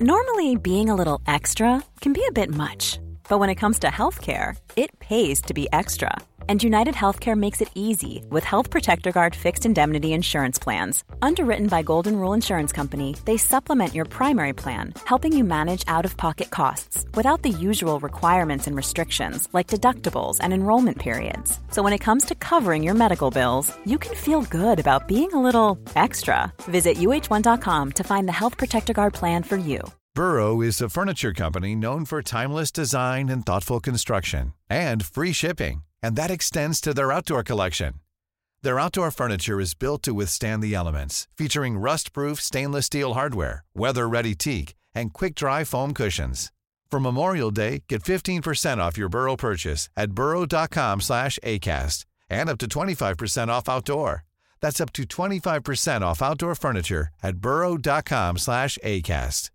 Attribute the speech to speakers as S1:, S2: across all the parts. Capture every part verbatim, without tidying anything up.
S1: Normally, being a little extra can be a bit much, but when it comes to healthcare, it pays to be extra. And United Healthcare makes it easy with Health Protector Guard fixed indemnity insurance plans. Underwritten by Golden Rule Insurance Company, they supplement your primary plan, helping you manage out-of-pocket costs without the usual requirements and restrictions like deductibles and enrollment periods. So when it comes to covering your medical bills, you can feel good about being a little extra. Visit U H one dot com to find the Health Protector Guard plan for you.
S2: Burrow is a furniture company known for timeless design and thoughtful construction and free shipping. And that extends to their outdoor collection. Their outdoor furniture is built to withstand the elements, featuring rust-proof stainless steel hardware, weather-ready teak, and quick-dry foam cushions. For Memorial Day, get fifteen percent off your Burrow purchase at burrow.com slash ACAST and up to twenty-five percent off outdoor. That's up to twenty-five percent off outdoor furniture at burrow.com slash ACAST.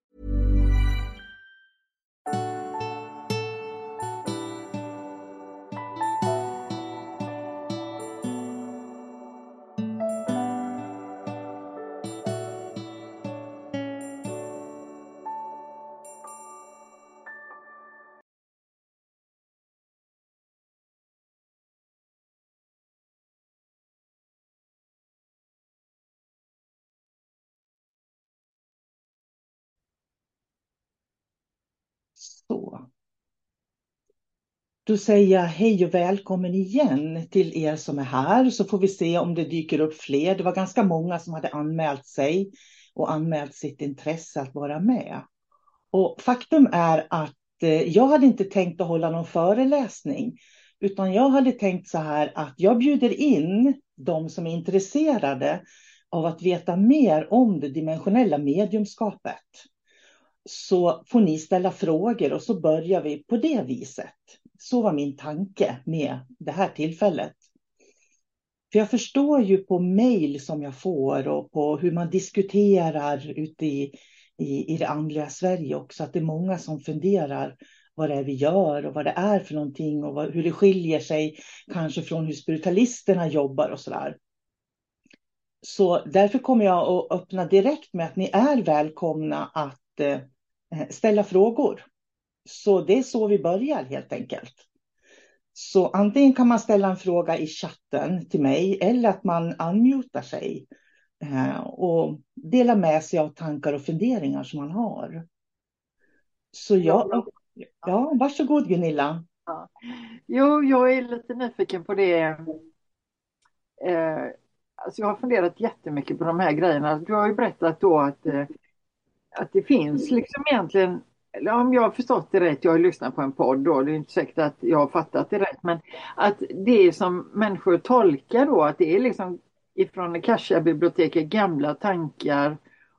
S3: Så. Då säger jag hej och välkommen igen till er som är här, så får vi se om det dyker upp fler. Det var ganska många som hade anmält sig och anmält sitt intresse att vara med. Och faktum är att eh, jag hade inte tänkt att hålla någon föreläsning, utan jag hade tänkt så här att jag bjuder in de som är intresserade av att veta mer om det dimensionella mediumskapet. Så får ni ställa frågor och så börjar vi på det viset. Så var min tanke med det här tillfället. För jag förstår ju på mejl som jag får och på hur man diskuterar ute i, i, i det andliga Sverige också, att det är många som funderar vad det är vi gör och vad det är för någonting och vad, hur det skiljer sig kanske från hur spiritualisterna jobbar och sådär. Så därför kommer jag att öppna direkt med att ni är välkomna att eh, ställa frågor. Så det är så vi börjar helt enkelt. Så antingen kan man ställa en fråga i chatten till mig eller att man unmutar sig eh, och delar med sig av tankar och funderingar som man har. Så jag, ja, varsågod Gunilla.
S4: Ja. Jo, jag är lite nyfiken på det. Eh, alltså jag har funderat jättemycket på de här grejerna. Du har ju berättat då att, eh, att det finns liksom egentligen, eller om jag har förstått det rätt, jag har lyssnat på en podd då, det är inte säkert att jag har fattat det rätt, men att det som människor tolkar då, att det är liksom ifrån Akasha-biblioteket gamla tankar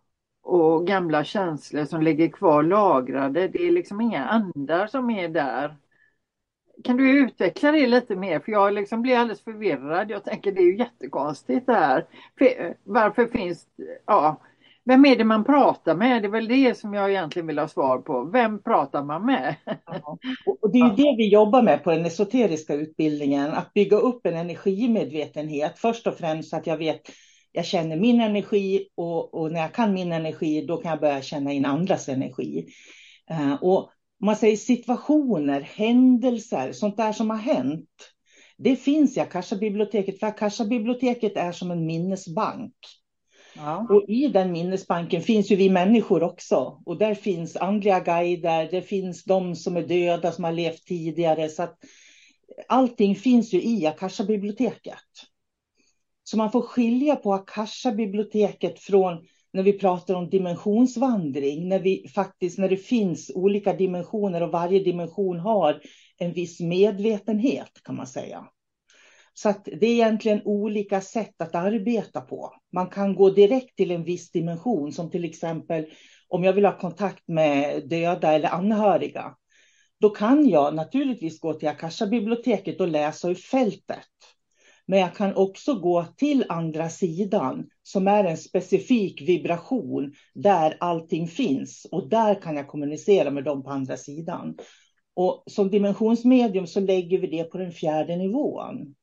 S4: och gamla känslor som ligger kvar lagrade, det är liksom inga andar som är där. Kan du utveckla det lite mer? För jag liksom blir alldeles förvirrad. Jag tänker det är ju jättekonstigt det här. För, varför finns, ja, vem är det man pratar med? Det är väl det som jag egentligen vill ha svar på. Vem pratar man med?
S3: Ja. Och det är ju det vi jobbar med på den esoteriska utbildningen. Att bygga upp en energimedvetenhet. Först och främst att jag vet, jag känner min energi och, och när jag kan min energi då kan jag börja känna in andras energi. Uh, och om man säger situationer, händelser, sånt där som har hänt. Det finns i Akasha-biblioteket. För Akasha-biblioteket är som en minnesbank. Ja. Och i den minnesbanken finns ju vi människor också. Och där finns andliga guider. Det finns de som är döda som har levt tidigare. Så att allting finns ju i Akasha-biblioteket. Så man får skilja på Akasha-biblioteket från när vi pratar om dimensionsvandring. När, vi faktiskt, när det finns olika dimensioner och varje dimension har en viss medvetenhet kan man säga. Så att det är egentligen olika sätt att arbeta på. Man kan gå direkt till en viss dimension som till exempel om jag vill ha kontakt med döda eller anhöriga. Då kan jag naturligtvis gå till Akasha-biblioteket och läsa ur fältet. Men jag kan också gå till andra sidan som är en specifik vibration där allting finns. Och där kan jag kommunicera med dem på andra sidan. Och som dimensionsmedium så lägger vi det på den fjärde nivån.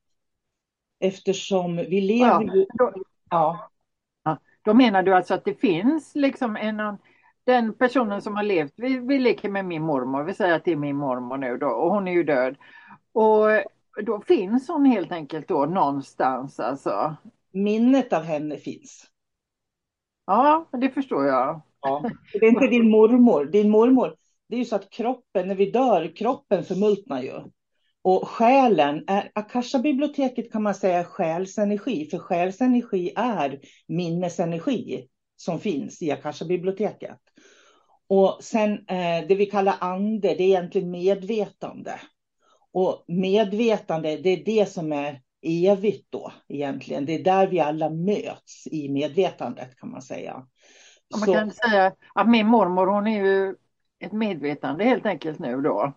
S3: Eftersom vi lever ju...
S4: Ja, då, ja. Ja, då menar du alltså att det finns liksom en, den personen som har levt, vi, vi leker med min mormor, vi säger att det är min mormor nu då och hon är ju död. Och då finns hon helt enkelt då någonstans alltså.
S3: Minnet av henne finns.
S4: Ja, det förstår jag.
S3: Ja. Det är inte din mormor. Din mormor, det är ju så att kroppen, när vi dör, kroppen förmultnar ju. Och själen är, Akasha-biblioteket kan man säga är själsenergi, för själsenergi är minnesenergi som finns i Akasha-biblioteket. Och sen eh, det vi kallar ande, det är egentligen medvetande. Och medvetande, det är det som är evigt då egentligen. Det är där vi alla möts i medvetandet kan man säga.
S4: Och man
S3: Så,
S4: kan säga att min mormor, hon är ju ett medvetande helt enkelt nu då.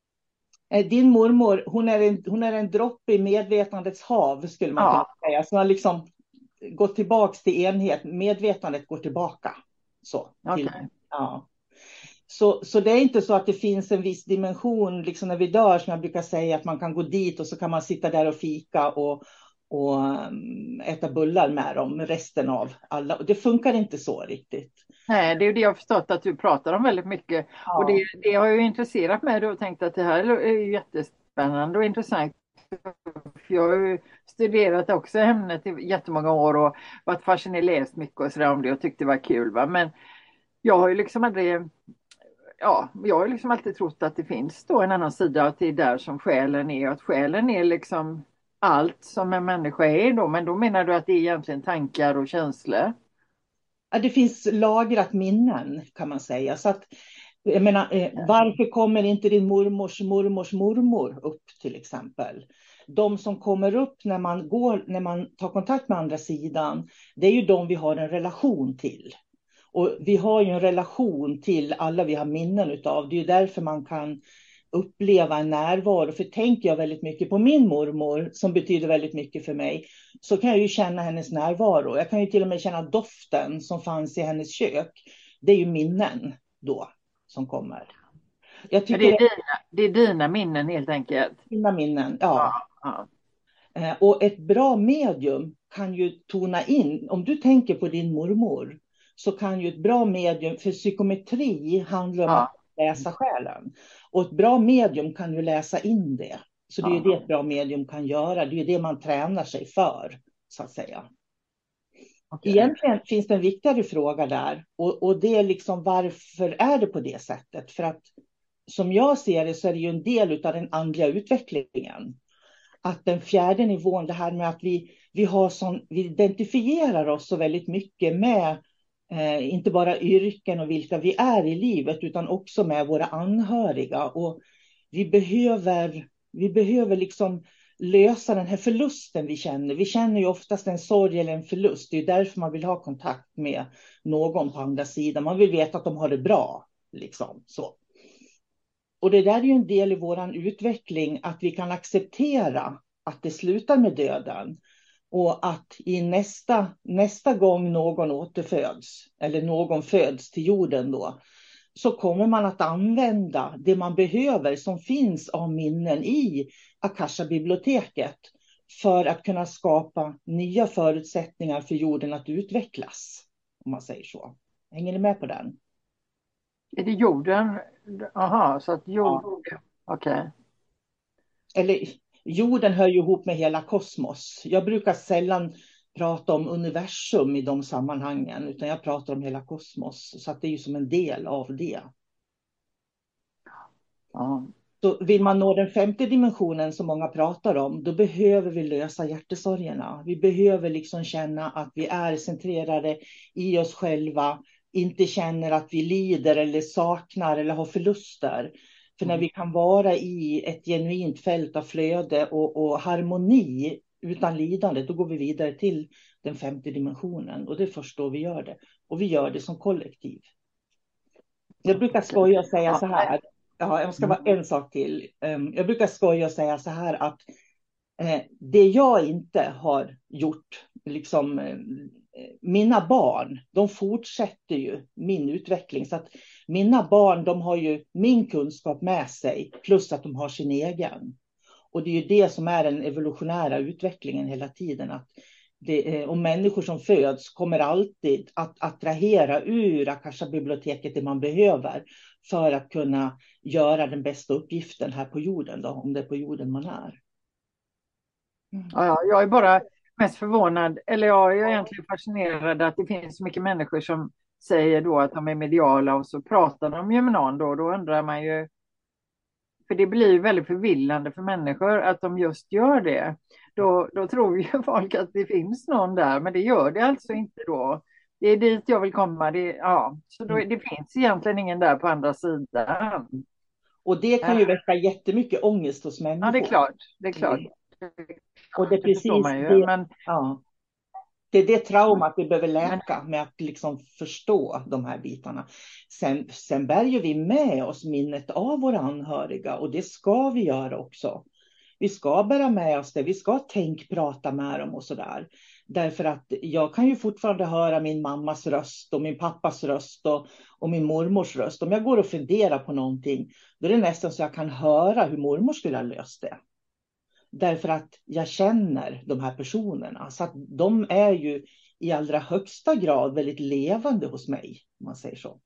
S3: eh, din mormor, hon är en, hon är en droppe i medvetandets hav skulle man
S4: Ja.
S3: kunna säga. Så man liksom gått tillbaka till enhet, medvetandet går tillbaka. Så, till,
S4: Okej.
S3: ja. Så, så det är inte så att det finns en viss dimension, liksom när vi dör, som jag brukar säga, att man kan gå dit och så kan man sitta där och fika och, och um, äta bullar med dem, resten av alla. Och det funkar inte så riktigt.
S4: Nej, det är ju det jag har förstått att du pratar om väldigt mycket.
S3: Ja.
S4: Och det, det har ju intresserat mig och tänkt att det här är ju jättespännande och intressant. För jag har ju studerat också ämnet i jättemånga år och varit fascinerad, läst mycket och sådär om det och tyckte det var kul. Va? Men jag har ju liksom aldrig, ja, jag har ju liksom alltid trott att det finns då en annan sida, att det är där som själen är och att själen är liksom allt som en människa är då. Men då menar du att det är egentligen tankar och känslor?
S3: Ja, det finns lagrat minnen kan man säga. Så att, jag menar, eh, varför kommer inte din mormors mormors mormor upp till exempel? De som kommer upp när man, går, när man tar kontakt med andra sidan, det är ju de vi har en relation till. Och vi har ju en relation till alla vi har minnen utav. Det är ju därför man kan uppleva en närvaro. För tänker jag väldigt mycket på min mormor, som betyder väldigt mycket för mig, så kan jag ju känna hennes närvaro. Jag kan ju till och med känna doften som fanns i hennes kök. Det är ju minnen då som kommer. Jag tycker
S4: det, är dina, det är dina minnen helt enkelt?
S3: Dina minnen, ja.
S4: Ja,
S3: ja. Och ett bra medium kan ju tona in, om du tänker på din mormor, så kan ju ett bra medium, för psykometri handlar om
S4: ja.
S3: att läsa själen. Och ett bra medium kan ju läsa in det. Så det är ju det ett bra medium kan göra. Det är ju det man tränar sig för, så att säga. Okay. Egentligen finns det en viktigare fråga där. Och, och det är liksom, varför är det på det sättet? För att som jag ser det så är det ju en del av den andliga utvecklingen. Att den fjärde nivån, det här med att vi, vi, har sån, vi identifierar oss så väldigt mycket med Eh, inte bara yrken och vilka vi är i livet, utan också med våra anhöriga. Och vi behöver, vi behöver liksom lösa den här förlusten vi känner. Vi känner ju oftast en sorg eller en förlust. Det är därför man vill ha kontakt med någon på andra sidan. Man vill veta att de har det bra. Liksom, så. Och det där är ju en del i vår utveckling, att vi kan acceptera att det slutar med döden. Och att i nästa, nästa gång någon återföds, eller någon föds till jorden då, så kommer man att använda det man behöver som finns av minnen i Akasha-biblioteket för att kunna skapa nya förutsättningar för jorden att utvecklas, om man säger så. Hänger ni med på den?
S4: Är det jorden? Aha, så att jorden, ja. Okej. Okay.
S3: Eller... Jorden hör ju ihop med hela kosmos. Jag brukar sällan prata om universum i de sammanhangen, utan jag pratar om hela kosmos. Så att det är ju som en del av det. Ja. Så vill man nå den femte dimensionen som många pratar om, då behöver vi lösa hjärtesorgerna. Vi behöver liksom känna att vi är centrerade i oss själva, inte känner att vi lider eller saknar eller har förluster. För när vi kan vara i ett genuint fält av flöde och, och harmoni utan lidande, då går vi vidare till den femte dimensionen. Och det är först då vi gör det. Och vi gör det som kollektiv. Jag brukar skoja och säga så här. Ja, jag ska vara en sak till. Jag brukar skoja och säga så här att det jag inte har gjort, liksom mina barn, de fortsätter ju min utveckling. Så att mina barn, de har ju min kunskap med sig, plus att de har sin egen. Och det är ju det som är den evolutionära utvecklingen hela tiden. Att Det, och människor som föds kommer alltid att attrahera ur Akasha-biblioteket det man behöver för att kunna göra den bästa uppgiften här på jorden, då, om det är på jorden man är.
S4: Mm. Ja, jag är bara mest förvånad, eller jag är egentligen fascinerad att det finns så mycket människor som säger då att de är mediala och så pratar de ju med någon då. Då undrar man ju, för det blir väldigt förvillande för människor att de just gör det. Då, då tror ju folk att det finns någon där, men det gör det alltså inte då. Det är dit jag vill komma. Det, ja. Så då, det finns egentligen ingen där på andra sidan.
S3: Och det kan ju väcka jättemycket ångest hos människor.
S4: Ja, det är klart. Det är klart.
S3: Och det är precis
S4: det,
S3: det,
S4: men...
S3: ja. Det är det traumat vi behöver läka med att liksom förstå de här bitarna. Sen, sen bär ju vi med oss minnet av våra anhöriga, och det ska vi göra också. Vi ska bära med oss det, vi ska tänka, prata med dem och sådär. Därför att jag kan ju fortfarande höra min mammas röst och min pappas röst och, och min mormors röst. Om jag går och funderar på någonting, då är det nästan så jag kan höra hur mormor skulle ha löst det. Därför att jag känner de här personerna. Så att de är ju i allra högsta grad väldigt levande hos mig, om man säger så.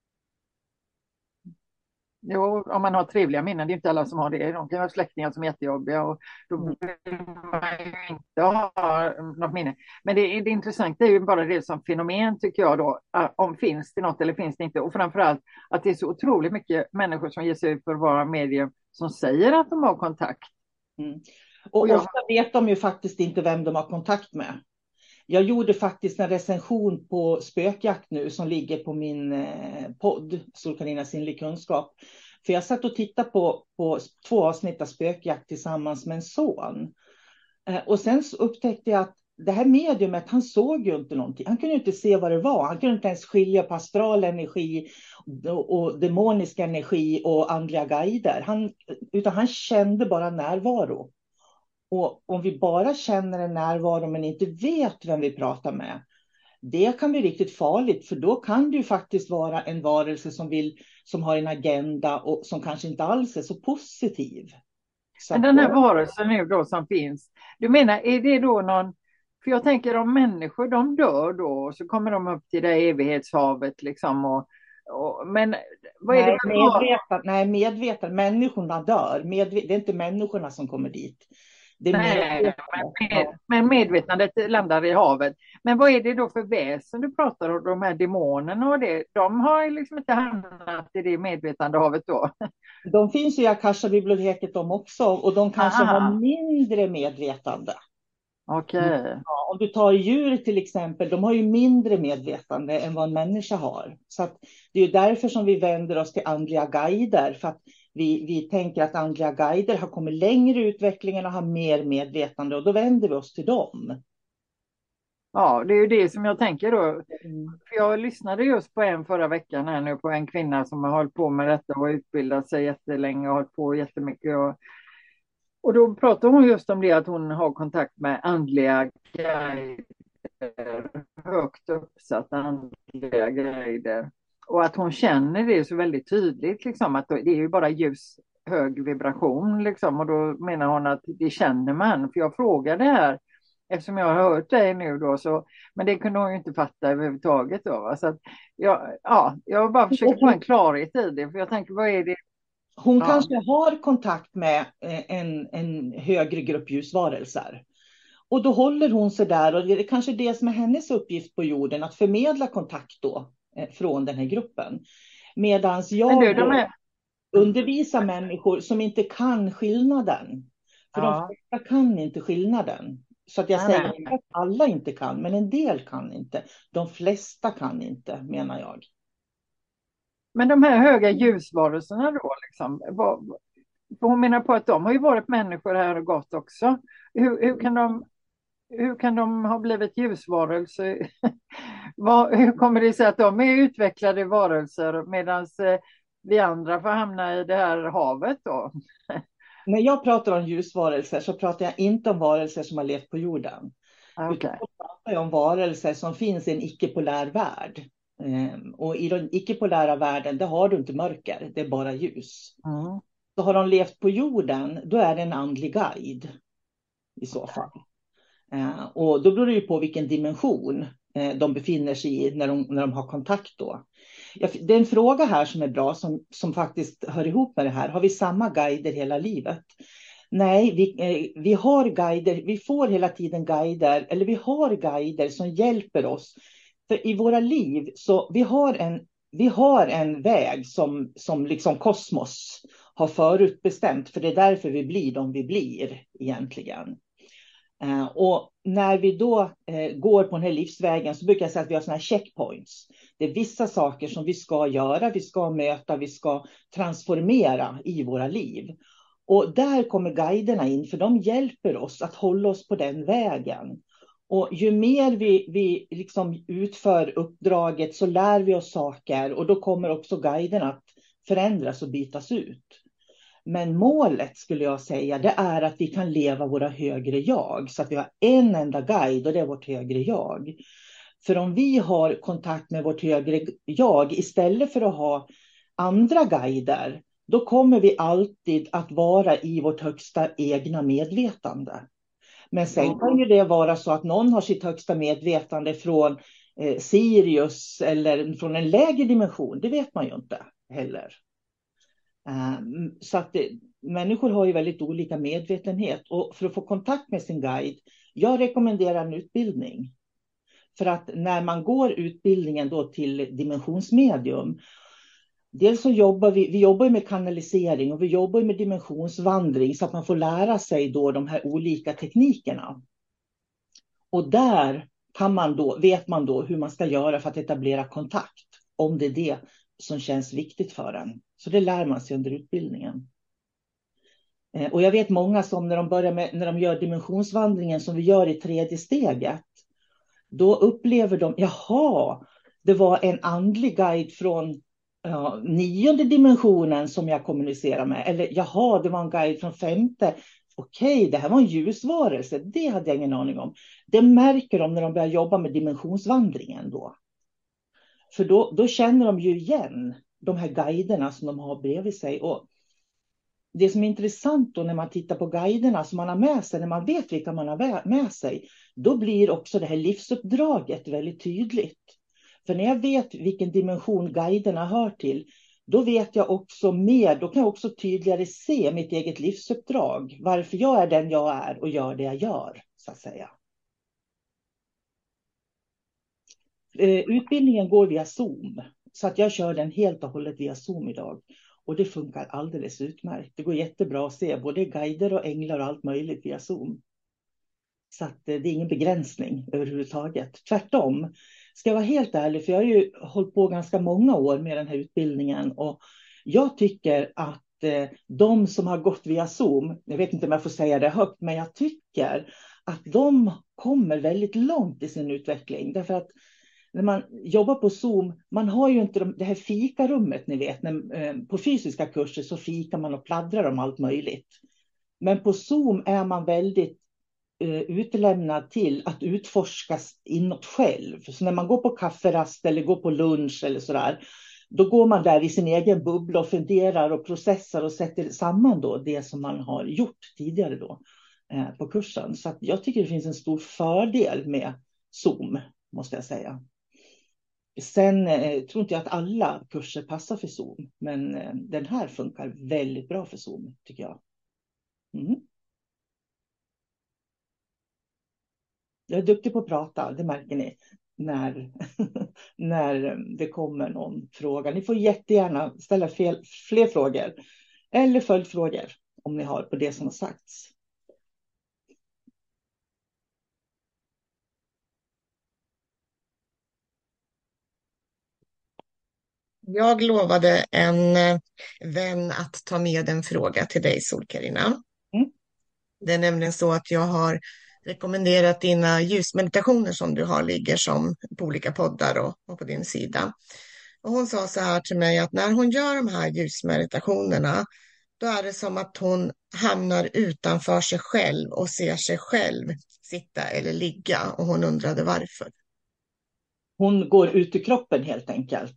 S4: Jo, om man har trevliga minnen, det är inte alla som har det. De kan ha släktingar som är jättejobbiga och då vill man ju inte ha något minne. Men det, det intressanta är ju bara det som fenomen, tycker jag då. Om finns det något eller finns det inte. Och framförallt att det är så otroligt mycket människor som ger sig ut för att vara medier som säger att de har kontakt.
S3: Mm. Och, och jag... ofta vet de ju faktiskt inte vem de har kontakt med. Jag gjorde faktiskt en recension på Spökjakt nu som ligger på min eh, podd, Sol-Carina Sinnlig kunskap. För jag satt och tittade på, på två avsnitt av Spökjakt tillsammans med en son. Eh, och sen upptäckte jag att det här mediumet, han såg ju inte någonting. Han kunde inte se vad det var. Han kunde inte ens skilja på astral energi och, och demonisk energi och andliga guider. Han, utan han kände bara närvaro. Och om vi bara känner en närvaro men inte vet vem vi pratar med, det kan bli riktigt farligt, för då kan det ju faktiskt vara en varelse som vill, som har en agenda och som kanske inte alls är så positiv. Så
S4: men den här varelsen nu då som finns, du menar, är det då någon, för jag tänker om människor, de dör då så kommer de upp till det evighetshavet liksom och, och men vad är
S3: nej,
S4: det för
S3: medvetan, nej, medvetan, människorna dör, Medve, det är inte människorna som kommer dit. Det är
S4: nej, men, med, men medvetandet landar i havet. Men vad är det då för väsen du pratar om, de här demonerna och det? De har liksom inte hamnat i det medvetande havet då?
S3: De finns ju i Akasha-biblioteket de också, och de kanske Aha. har mindre medvetande.
S4: Okej. Okay.
S3: Ja, om du tar djur till exempel, de har ju mindre medvetande än vad en människa har. Så att det är ju därför som vi vänder oss till andliga guider, för att Vi, vi tänker att andliga guider har kommit längre i utvecklingen och har mer medvetande, och då vänder vi oss till dem.
S4: Ja, det är ju det som jag tänker då. Mm. För jag lyssnade just på en förra veckan här nu på en kvinna som har hållit på med detta och utbildat sig jättelänge och hållit på jättemycket. Och, och då pratar hon just om det, att hon har kontakt med andliga guider, högt uppsatta andliga guider. Och att hon känner det så väldigt tydligt, liksom, att det är ju bara ljus, hög vibration. Liksom, och då menar hon att det känner man. För jag frågade här, eftersom jag har hört dig nu då, så, men det kunde hon ju inte fatta överhuvudtaget. Då, va? Så att, ja, ja, jag bara försöker få en klarhet i det. För jag tänker, vad är det?
S3: Hon
S4: ja.
S3: kanske har kontakt med en, en högre grupp ljusvarelser. Och då håller hon sig där, och det är kanske det som är hennes uppgift på jorden, att förmedla kontakt då från den här gruppen. Medan jag
S4: du, de är...
S3: undervisar människor som inte kan skillnaden. För ja. de flesta kan inte skillnaden. Så att jag nej, säger nej. att alla inte kan, men en del kan inte. De flesta kan inte, menar jag.
S4: Men de här höga ljusvarelserna då, liksom, vad, hon menar på att de har ju varit människor här och gått också. Hur, hur kan de Hur kan de ha blivit ljusvarelser? Hur kommer det sig att de är utvecklade varelser medan vi andra får hamna i det här havet då?
S3: När jag pratar om ljusvarelser så pratar jag inte om varelser som har levt på jorden.
S4: Okay.
S3: Utan jag pratar om varelser som finns i en icke-polär värld. Och i den icke-polära världen, där har du inte mörker, det är bara ljus.
S4: Mm.
S3: Så har de levt på jorden, då är det en andlig guide i så fall. Eh, och då beror det ju på vilken dimension eh, de befinner sig i när de, när de har kontakt då. Jag, det är en fråga här som är bra, som, som faktiskt hör ihop med det här. Har vi samma guider hela livet? Nej, vi, eh, vi har guider, vi får hela tiden guider, eller vi har guider som hjälper oss. För i våra liv, så vi har en, vi har en väg som, som liksom kosmos har förutbestämt, för det är därför vi blir de vi blir egentligen. Uh, och när vi då uh, går på den här livsvägen, så brukar jag säga att vi har såna här checkpoints. Det är vissa saker som vi ska göra, vi ska möta, vi ska transformera i våra liv. Och där kommer guiderna in, för de hjälper oss att hålla oss på den vägen. Och ju mer vi, vi liksom utför uppdraget, så lär vi oss saker, och då kommer också guiderna att förändras och bytas ut. Men målet, skulle jag säga, det är att vi kan leva våra högre jag. Så att vi har en enda guide, och det är vårt högre jag. För om vi har kontakt med vårt högre jag istället för att ha andra guider, då kommer vi alltid att vara i vårt högsta egna medvetande. Men sen kan ju det vara så att någon har sitt högsta medvetande från eh, Sirius eller från en lägre dimension. Det vet man ju inte heller. Um, så att det, människor har ju väldigt olika medvetenhet, och för att få kontakt med sin guide, jag rekommenderar en utbildning. För att när man går utbildningen då till dimensionsmedium, dels så jobbar vi, vi jobbar med kanalisering och vi jobbar med dimensionsvandring, så att man får lära sig då de här olika teknikerna. Och där kan man då, vet man då hur man ska göra för att etablera kontakt, om det är det som känns viktigt för en. Så det lär man sig under utbildningen. Eh, och jag vet många som när de börjar med, när de gör dimensionsvandringen som vi gör i tredje steget, då upplever de, jaha, det var en andlig guide från ja, nionde dimensionen som jag kommunicerar med. Eller jaha, det var en guide från femte. Okej, det här var en ljusvarelse. Det hade jag ingen aning om. Det märker de när de börjar jobba med dimensionsvandringen då. För då, då känner de ju igen de här guiderna som de har bredvid sig. Och det som är intressant då när man tittar på guiderna som man har med sig, när man vet vilka man har med sig, då blir också det här livsuppdraget väldigt tydligt. För när jag vet vilken dimension guiderna hör till, då vet jag också mer, då kan jag också tydligare se mitt eget livsuppdrag. Varför jag är den jag är och gör det jag gör, så att säga. Utbildningen går via Zoom, så att jag kör den helt och hållet via Zoom idag. Och det funkar alldeles utmärkt. Det går jättebra att se både guider och änglar och allt möjligt via Zoom. Så att det är ingen begränsning överhuvudtaget. Tvärtom, ska jag vara helt ärlig, för jag har ju hållit på ganska många år med den här utbildningen. Och jag tycker att de som har gått via Zoom, jag vet inte om jag får säga det högt, men jag tycker att de kommer väldigt långt i sin utveckling. Därför att när man jobbar på Zoom, man har ju inte det här fikarummet, ni vet. När, på fysiska kurser så fikar man och pladdrar om allt möjligt. Men på Zoom är man väldigt uh, utlämnad till att utforskas inåt själv. Så när man går på kafferast eller går på lunch eller sådär, då går man där i sin egen bubbla och funderar och processar och sätter samman då det som man har gjort tidigare då uh, på kursen. Så att jag tycker det finns en stor fördel med Zoom, måste jag säga. Sen eh, tror inte jag att alla kurser passar för Zoom. Men eh, den här funkar väldigt bra för Zoom, tycker jag. Mm. Jag är duktig på att prata, det märker ni. När, när det kommer någon fråga. Ni får jättegärna ställa fel, fler frågor. Eller följdfrågor om ni har på det som har sagts.
S5: Jag lovade en vän att ta med en fråga till dig, Sol-Carina. Mm. Det är nämligen så att jag har rekommenderat dina ljusmeditationer som du har ligger som på olika poddar och, och på din sida. Och hon sa så här till mig att när hon gör de här ljusmeditationerna, då är det som att hon hamnar utanför sig själv och ser sig själv sitta eller ligga. Och hon undrade varför.
S3: Hon går ut i kroppen helt enkelt.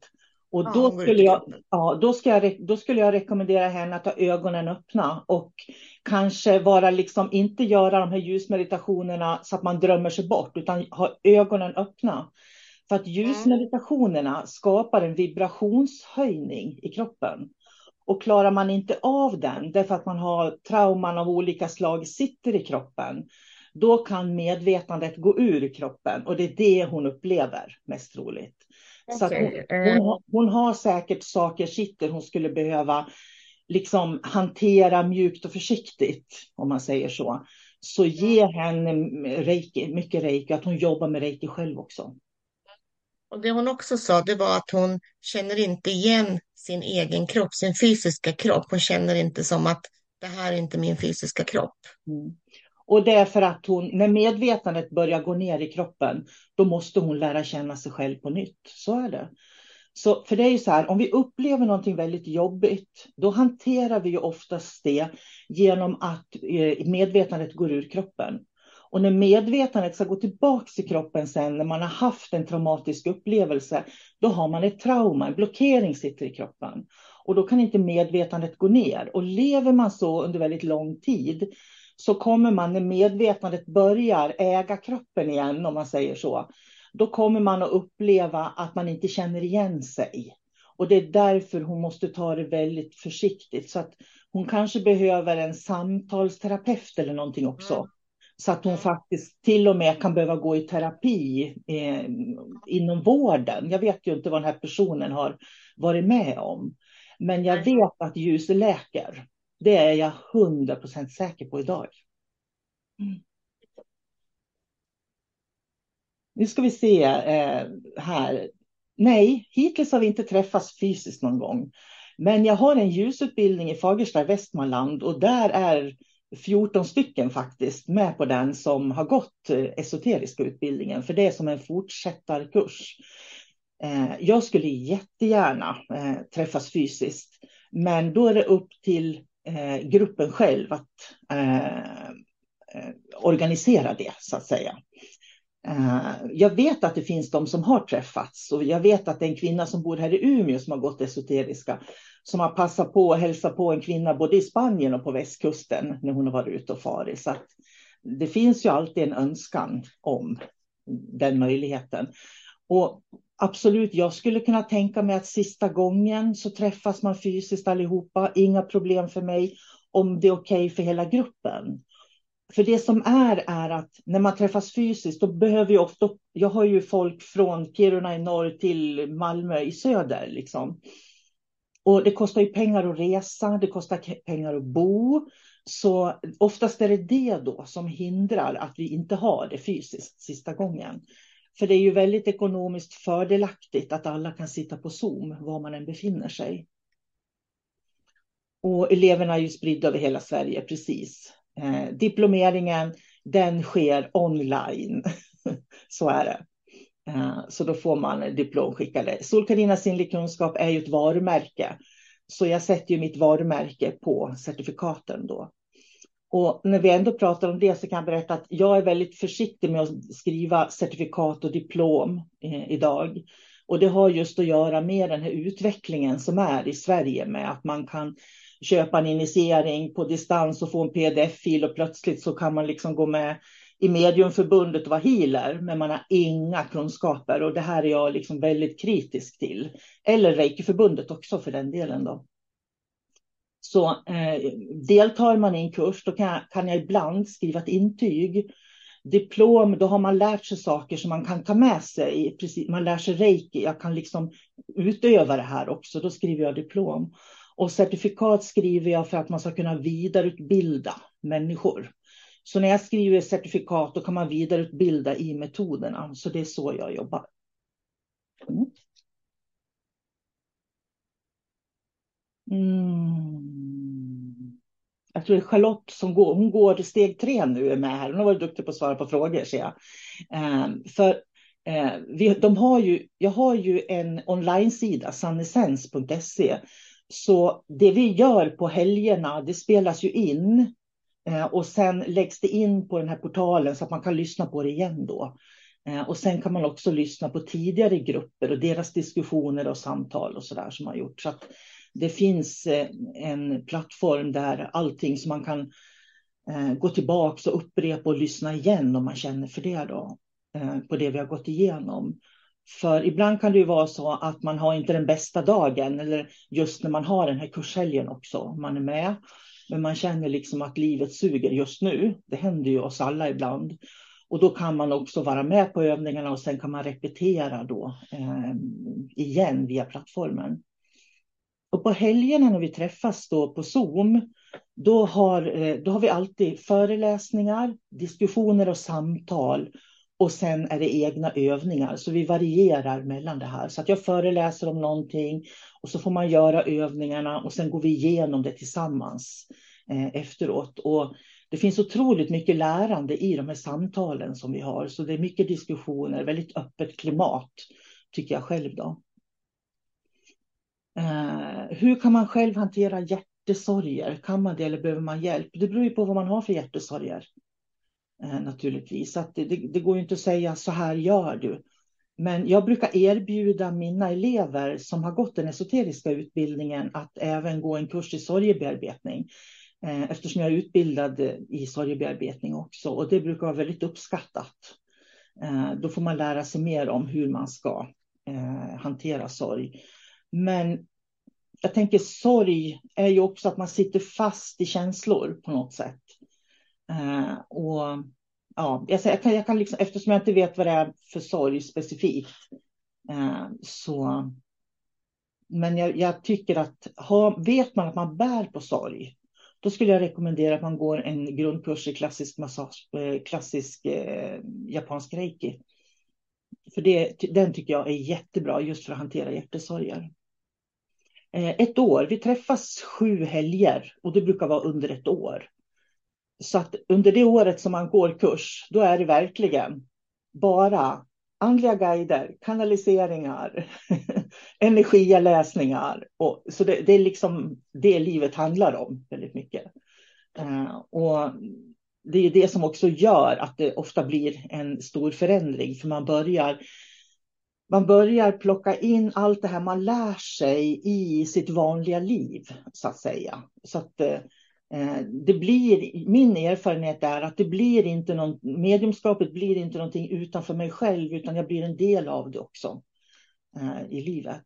S3: Och
S5: Ja,
S3: då
S5: hon går ut
S3: skulle
S5: i
S3: jag,
S5: kroppen.
S3: ja, då, ska jag, re- då skulle jag rekommendera henne att ha ögonen öppna och kanske vara liksom, inte göra de här ljusmeditationerna så att man drömmer sig bort, utan ha ögonen öppna. För att ljusmeditationerna skapar en vibrationshöjning i kroppen. Och klarar man inte av den, därför att man har trauman av olika slag sitter i kroppen, då kan medvetandet gå ur kroppen. Och det är det hon upplever mest troligt. Så att hon,
S5: Okej.
S3: hon,
S5: Eh,
S3: har- hon har säkert saker sitter hon skulle behöva liksom hantera mjukt och försiktigt, om man säger så. Så ge henne reiki, mycket reiki, att hon jobbar med reiki själv också.
S5: och det hon också sa, det var att hon känner inte igen sin egen kropp, sin fysiska kropp. Hon känner inte som att det här är inte min fysiska kropp.
S3: Mm. Och det är för att hon, när medvetandet börjar gå ner i kroppen, då måste hon lära känna sig själv på nytt. Så är det. Så, för det är ju så här, om vi upplever någonting väldigt jobbigt, då hanterar vi ju oftast det genom att eh, medvetandet går ur kroppen. Och när medvetandet ska gå tillbaka i kroppen sen, när man har haft en traumatisk upplevelse, då har man ett trauma, en blockering sitter i kroppen. Och då kan inte medvetandet gå ner. Och lever man så under väldigt lång tid, så kommer man när medvetandet börjar äga kroppen igen, om man säger så, då kommer man att uppleva att man inte känner igen sig. Och det är därför hon måste ta det väldigt försiktigt. Så att hon kanske behöver en samtalsterapeut eller någonting också.
S5: Mm.
S3: Så att hon faktiskt till och med kan behöva gå i terapi eh, inom vården. Jag vet ju inte vad den här personen har varit med om. Men jag vet att ljus läker. Det är jag hundra procent säker på idag. Mm. Nu ska vi se eh, här. Nej, hittills har vi inte träffats fysiskt någon gång. Men jag har en ljusutbildning i Fagersta, Västmanland. Och där är fjorton stycken faktiskt med på den som har gått eh, esoteriska utbildningen. För det är som en fortsättarkurs. Eh, jag skulle jättegärna eh, träffas fysiskt. Men då är det upp till eh, gruppen själv att eh, eh, organisera det, så att säga. Jag vet att det finns de som har träffats, och jag vet att det är en kvinna som bor här i Umeå som har gått esoteriska, som har passat på att hälsa på en kvinna både i Spanien och på västkusten när hon har varit ute och farit. Så att det finns ju alltid en önskan om den möjligheten. Och absolut, jag skulle kunna tänka mig att sista gången så träffas man fysiskt allihopa, inga problem för mig om det är okej för hela gruppen. För det som är, är att när man träffas fysiskt, då behöver jag ofta, jag har ju folk från Kiruna i norr till Malmö i söder liksom. Och det kostar ju pengar att resa, det kostar pengar att bo. Så oftast är det det då som hindrar att vi inte har det fysiskt sista gången. För det är ju väldigt ekonomiskt fördelaktigt att alla kan sitta på Zoom var man än befinner sig. Och eleverna är ju spridda över hela Sverige, precis. Eh, diplomeringen, den sker online. Så är det. Eh, så då får man diplom skickade. Solkarina sinnlig kunskap är ju ett varumärke. Så jag sätter ju mitt varumärke på certifikaten då. Och när vi ändå pratar om det så kan jag berätta att jag är väldigt försiktig med att skriva certifikat och diplom eh, idag. Och det har just att göra med den här utvecklingen som är i Sverige, med att man kan köpa en initiering på distans och få en pdf-fil, och plötsligt så kan man liksom gå med i Mediumförbundet och vara healer, men man har inga kunskaper, och det här är jag liksom väldigt kritisk till. Eller Reiki-förbundet också för den delen då. Så eh, deltar man i en kurs, då kan jag, kan jag ibland skriva ett intyg. Diplom, då har man lärt sig saker som man kan ta med sig. Precis, man lär sig reiki, jag kan liksom utöva det här också, då skriver jag diplom. Och certifikat skriver jag för att man ska kunna vidareutbilda människor. Så när jag skriver certifikat, då kan man vidareutbilda i metoderna. Så det är så jag jobbar. Mm. Mm. Jag tror det är Charlotte som går, hon går steg tre nu är med här. Hon har varit duktig på att svara på frågor, ser jag. Eh, för eh, vi, de har ju, jag har ju en online-sida, sanessens punkt se. Så det vi gör på helgerna, det spelas ju in. Eh, och sen läggs det in på den här portalen så att man kan lyssna på det igen då. Och sen kan man också lyssna på tidigare grupper och deras diskussioner och samtal och sådär som har gjort. Så att det finns en plattform där allting som man kan gå tillbaka och upprepa och lyssna igen om man känner för det då. På det vi har gått igenom. För ibland kan det ju vara så att man har inte den bästa dagen, eller just när man har den här kurshelgen också, man är med. Men man känner liksom att livet suger just nu. Det händer ju oss alla ibland. Och då kan man också vara med på övningarna och sen kan man repetera då eh, igen via plattformen. Och på helgerna när vi träffas då på Zoom, då har, eh, då har vi alltid föreläsningar, diskussioner och samtal. Och sen är det egna övningar, så vi varierar mellan det här. Så att jag föreläser om någonting och så får man göra övningarna och sen går vi igenom det tillsammans eh, efteråt. Och det finns otroligt mycket lärande i de här samtalen som vi har. Så det är mycket diskussioner, väldigt öppet klimat tycker jag själv då. Eh, hur kan man själv hantera hjärtesorger? Kan man det eller behöver man hjälp? Det beror ju på vad man har för hjärtesorger. Eh, naturligtvis. Att det, det, det går ju inte att säga så här gör du. Men jag brukar erbjuda mina elever som har gått den esoteriska utbildningen att även gå en kurs i sorgebearbetning. Eh, eftersom jag är utbildad i sorgebearbetning också. Och det brukar vara väldigt uppskattat. Eh, då får man lära sig mer om hur man ska eh, hantera sorg. Men jag tänker sorg är ju också att man sitter fast i känslor på något sätt. Uh, och ja, jag, jag kan, jag kan liksom, eftersom jag inte vet vad det är för sorg specifikt, uh, så men jag, jag tycker att ha, vet man att man bär på sorg, då skulle jag rekommendera att man går en grundkurs i klassisk massage, eh, klassisk eh, japansk reiki. För det, den tycker jag är jättebra just för att hantera hjärtesorger. Eh, ett år, vi träffas sju helger och det brukar vara under ett år. Så att under det året som man går kurs, då är det verkligen bara andliga guider, kanaliseringar, energiläsningar. Och, så det, det är liksom det livet handlar om väldigt mycket. Uh, och det är det som också gör att det ofta blir en stor förändring. För man börjar, man börjar plocka in allt det här man lär sig i sitt vanliga liv, så att säga. Så att uh, det blir, min erfarenhet är att det blir inte någon, mediumskapet blir inte någonting utanför mig själv, utan jag blir en del av det också eh, i livet.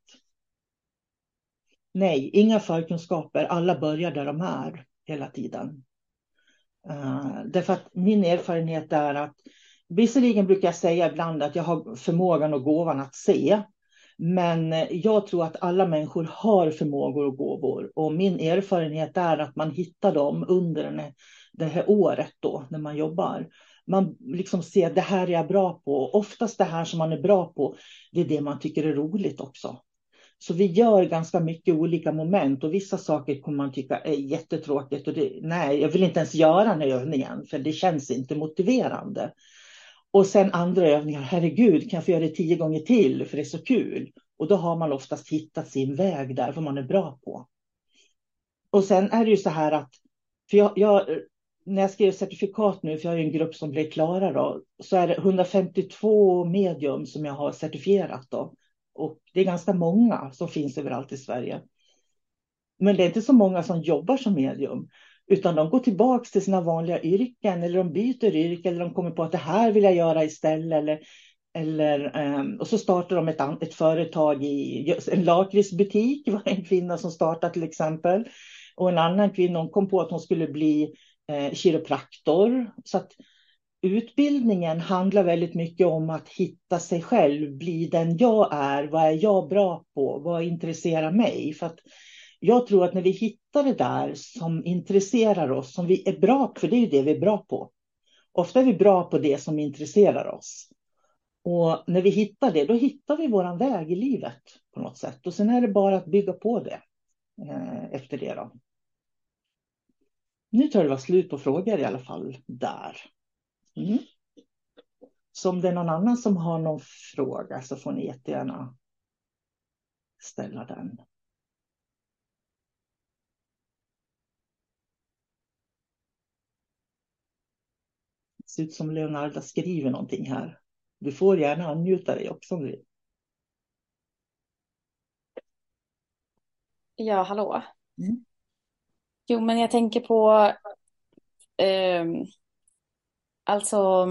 S3: Nej, inga förkunskaper, alla börjar där de är hela tiden. Eh, därför att min erfarenhet är att, visserligen brukar jag säga ibland att jag har förmågan och gåvan att se. Men jag tror att alla människor har förmågor och gåvor. Och min erfarenhet är att man hittar dem under den här, det här året då, när man jobbar. Man liksom ser att det här är jag bra på. Oftast det här som man är bra på, det är det man tycker är roligt också. Så vi gör ganska mycket olika moment. Och vissa saker kommer man tycka är jättetråkigt. Och det, nej, jag vill inte ens göra den här övningen. För det känns inte motiverande. Och sen andra övningar, herregud, kan jag få göra det tio gånger till för det är så kul. Och då har man oftast hittat sin väg där, vad man är bra på. Och sen är det ju så här att, för jag, jag, när jag skrev certifikat nu, för jag har ju en grupp som blir klara då, så är det hundrafemtiotvå medium som jag har certifierat då. Och det är ganska många som finns överallt i Sverige. Men det är inte så många som jobbar som medium. Utan de går tillbaka till sina vanliga yrken, eller de byter yrke, eller de kommer på att det här vill jag göra istället. Eller, eller, um, och så startar de ett, ett företag i en lakritsbutik. Det var en kvinna som startade till exempel. Och en annan kvinna kom på att hon skulle bli eh, kiropraktor. Så att utbildningen handlar väldigt mycket om att hitta sig själv, bli den jag är. Vad är jag bra på? Vad intresserar mig? För att jag tror att när vi hittar det där som intresserar oss, som vi är bra på, för det är ju det vi är bra på. Ofta är vi bra på det som intresserar oss. Och när vi hittar det, då hittar vi våran väg i livet på något sätt. Och sen är det bara att bygga på det eh, efter det då. Nu tror jag det var slut på frågor i alla fall där. Mm. Så om det är någon annan som har någon fråga så får ni jättegärna ställa den. Det ser ut som Leonardo skriver någonting här. Du får gärna unmuta dig också om du vill.
S6: Ja, hallå.
S3: Mm.
S6: Jo, men jag tänker på eh, alltså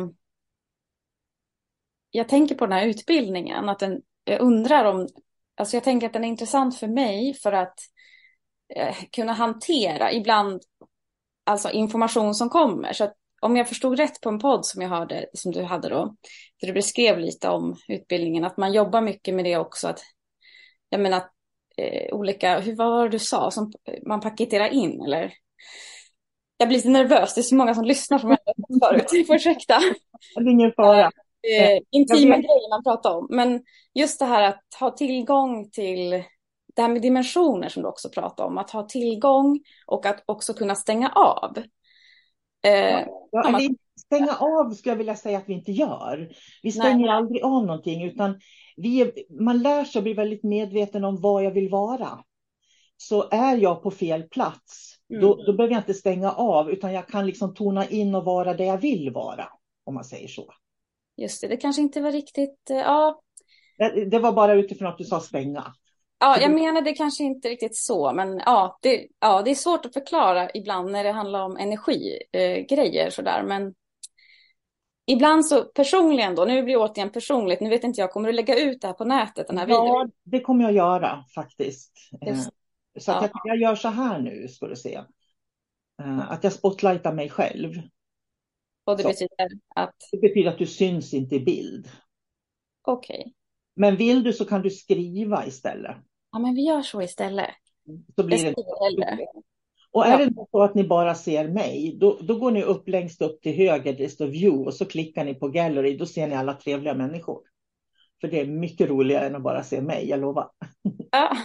S6: jag tänker på den här utbildningen att den, jag undrar om, alltså jag tänker att den är intressant för mig för att eh, kunna hantera ibland alltså information som kommer. Så att om jag förstod rätt på en podd som jag hörde, som du hade då, där du beskrev lite om utbildningen, att man jobbar mycket med det också, att jag menar eh, olika, hur var det du sa, som man paketerar in, eller? Jag blir lite nervös, det är så många som lyssnar som jag har hört förut, ursäkta.
S3: Det är ingen fara.
S6: Eh, intima grejer man pratar om, men just det här att ha tillgång till det här med dimensioner som du också pratar om, att ha tillgång och att också kunna stänga av. Eh,
S3: ja, eller stänga av skulle jag vilja säga att vi inte gör. Vi stänger nej. aldrig av någonting, utan vi, man lär sig att bli väldigt medveten om vad jag vill vara. Så är jag på fel plats, mm. då, då behöver jag inte stänga av, utan jag kan liksom tona in och vara det jag vill vara, om man säger så.
S6: Just det, det kanske inte var riktigt, uh, ja.
S3: Det, det var bara utifrån att du sa stänga.
S6: Ja, jag menade kanske inte riktigt så, men ja det, ja, det är svårt att förklara ibland när det handlar om energigrejer eh, sådär, men ibland så personligen då, nu blir det återigen personligt, nu vet inte jag, kommer du lägga ut det här på nätet, den här
S3: ja,
S6: videon?
S3: Ja, det kommer jag göra faktiskt.
S6: Just,
S3: så att
S6: ja.
S3: jag, jag gör så här nu, ska du se. Att jag spotlightar mig själv.
S6: Och det
S3: så.
S6: betyder att?
S3: Det betyder att du syns inte i bild.
S6: Okej. Okay.
S3: Men vill du så kan du skriva istället.
S6: Ja, men vi gör så istället.
S3: Så blir det. Och är ja. det så att ni bara ser mig, då, då går ni upp längst upp till höger, det står view, och så klickar ni på gallery, då ser ni alla trevliga människor. För det är mycket roligare än att bara se mig, jag lovar.
S6: Ja,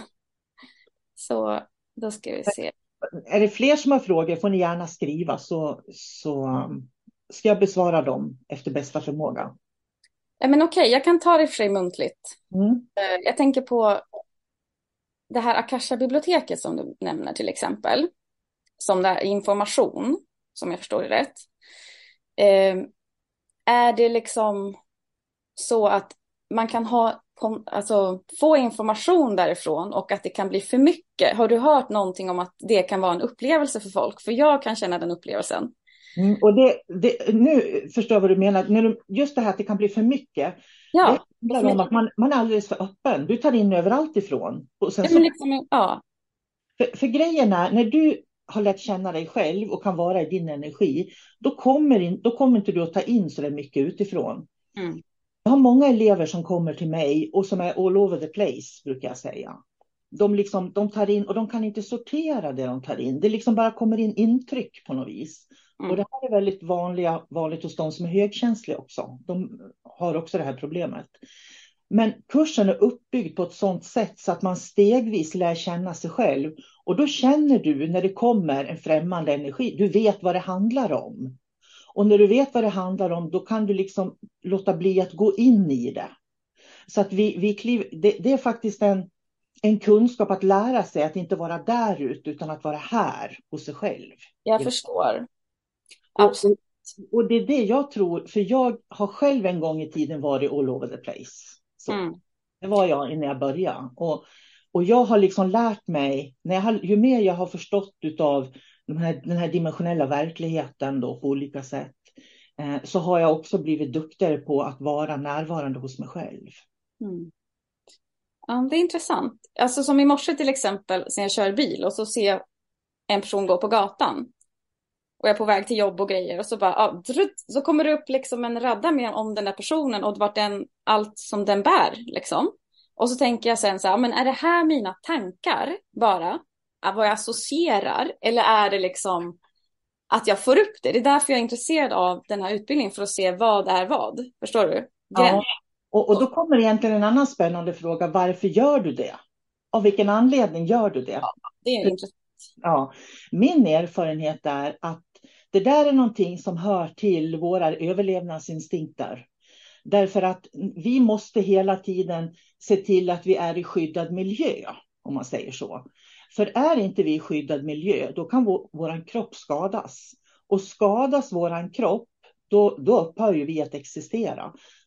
S6: så då ska vi se.
S3: Är det fler som har frågor får ni gärna skriva, så, så ska jag besvara dem efter bästa förmåga.
S6: Ja, men okej, jag kan ta det för sig muntligt.
S3: Mm.
S6: Jag tänker på det här Akasha-biblioteket som du nämner till exempel. Som det här information, som jag förstår det rätt. Eh, är det liksom så att man kan ha, alltså, få information därifrån och att det kan bli för mycket? Har du hört någonting om att det kan vara en upplevelse för folk? För jag kan känna den upplevelsen.
S3: Mm, och det, det, nu förstår jag vad du menar. När du, just det här att det kan bli för mycket.
S6: Ja,
S3: det handlar om att man, man är alldeles för öppen. Du tar in överallt ifrån. Och sen
S6: ja,
S3: så,
S6: men liksom, ja.
S3: för, för grejen är, när du har lärt känna dig själv och kan vara i din energi, då kommer, in, då kommer inte du att ta in så där mycket utifrån.
S6: Mm.
S3: Jag har många elever som kommer till mig och som är all over the place, brukar jag säga. De, liksom, de tar in och de kan inte sortera det de tar in. Det liksom bara kommer in intryck på något vis. Mm. Och det här är väldigt vanliga, vanligt hos de som är högkänsliga också. De har också det här problemet. Men kursen är uppbyggd på ett sådant sätt så att man stegvis lär känna sig själv. Och då känner du när det kommer en främmande energi, du vet vad det handlar om. Och när du vet vad det handlar om, då kan du liksom låta bli att gå in i det. Så att vi, vi kliv, det, det är faktiskt en, en kunskap att lära sig att inte vara där ute utan att vara här hos sig själv.
S6: Jag förstår.
S3: Absolut. Och, och det är det jag tror, för jag har själv en gång i tiden varit all over the place. Så, mm. Det var jag innan jag började. Och, och jag har liksom lärt mig, när jag har, ju mer jag har förstått utav den här, den här dimensionella verkligheten då, på olika sätt, eh, så har jag också blivit duktigare på att vara närvarande hos mig själv.
S6: Mm. Ja, det är intressant. Alltså som i morse till exempel, när jag kör bil och så ser jag en person gå på gatan. Och jag är på väg till jobb och grejer. Och så bara, ja, så kommer det upp liksom en radda med om den där personen. Och vart den, allt som den bär liksom. Och så tänker jag sen så här, men är det här mina tankar bara? Vad jag associerar? Eller är det liksom att jag får upp det? Det är därför jag är intresserad av den här utbildningen. För att se vad är vad. Förstår du?
S3: Ja. Och, och då kommer egentligen en annan spännande fråga. Varför gör du det? Av vilken anledning gör du det?
S6: Ja, det är intressant.
S3: Ja, min erfarenhet är att det där är någonting som hör till våra överlevnadsinstinkter. Därför att vi måste hela tiden se till att vi är i skyddad miljö, om man säger så. För är inte vi i skyddad miljö, då kan vår, vår kropp skadas. Och skadas vår kropp, då, då upphör ju vi att existera.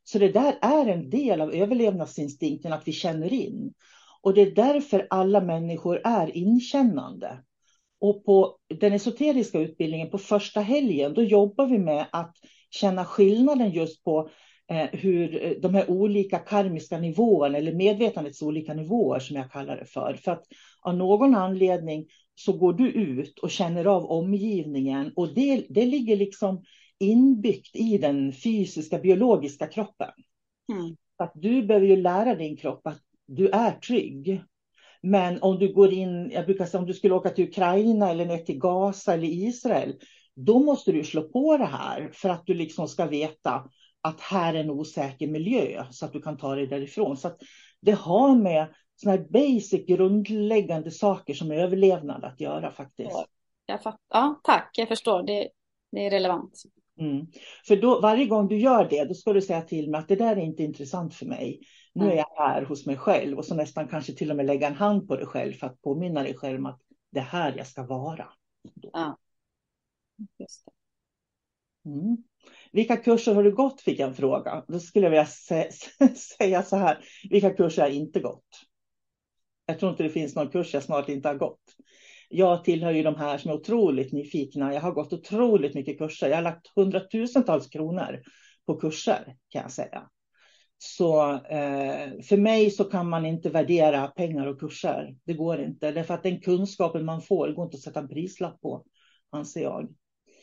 S3: Så det där är en del av överlevnadsinstinkten, att vi känner in. Och det är därför alla människor är inkännande. Och på den esoteriska utbildningen på första helgen, då jobbar vi med att känna skillnaden just på eh, hur de här olika karmiska nivåerna, eller medvetandets olika nivåer som jag kallar det för. För att av någon anledning så går du ut och känner av omgivningen, och det, det ligger liksom inbyggt i den fysiska, biologiska kroppen. Mm. Att du behöver ju lära din kropp att du är trygg. Men om du går in, jag brukar säga om du skulle åka till Ukraina eller ner till Gaza eller Israel, då måste du slå på det här för att du liksom ska veta att här är en osäker miljö, så att du kan ta dig därifrån. Så att det har med såna här basic, grundläggande saker som överlevnad att göra faktiskt.
S6: Ja, jag fatt, ja tack, jag förstår. Det, det är relevant.
S3: Mm. För då, varje gång du gör det, då ska du säga till mig att det där är inte intressant för mig. Nu är jag här hos mig själv, och så nästan kanske till och med lägga en hand på dig själv för att påminna dig själv om att det är här jag ska vara.
S6: Ja, just det.
S3: Mm. Vilka kurser har du gått, fick jag en fråga. Då skulle jag vilja sä säga så här, vilka kurser har jag inte gått? Jag tror inte det finns någon kurs jag snart inte har gått. Jag tillhör ju de här som är otroligt nyfikna. Jag har gått otroligt mycket kurser. Jag har lagt hundratusentals kronor på kurser, kan jag säga. Så eh, för mig så kan man inte värdera pengar och kurser. Det går inte. Därför att den kunskapen man får, det går inte att sätta en prislapp på, anser jag.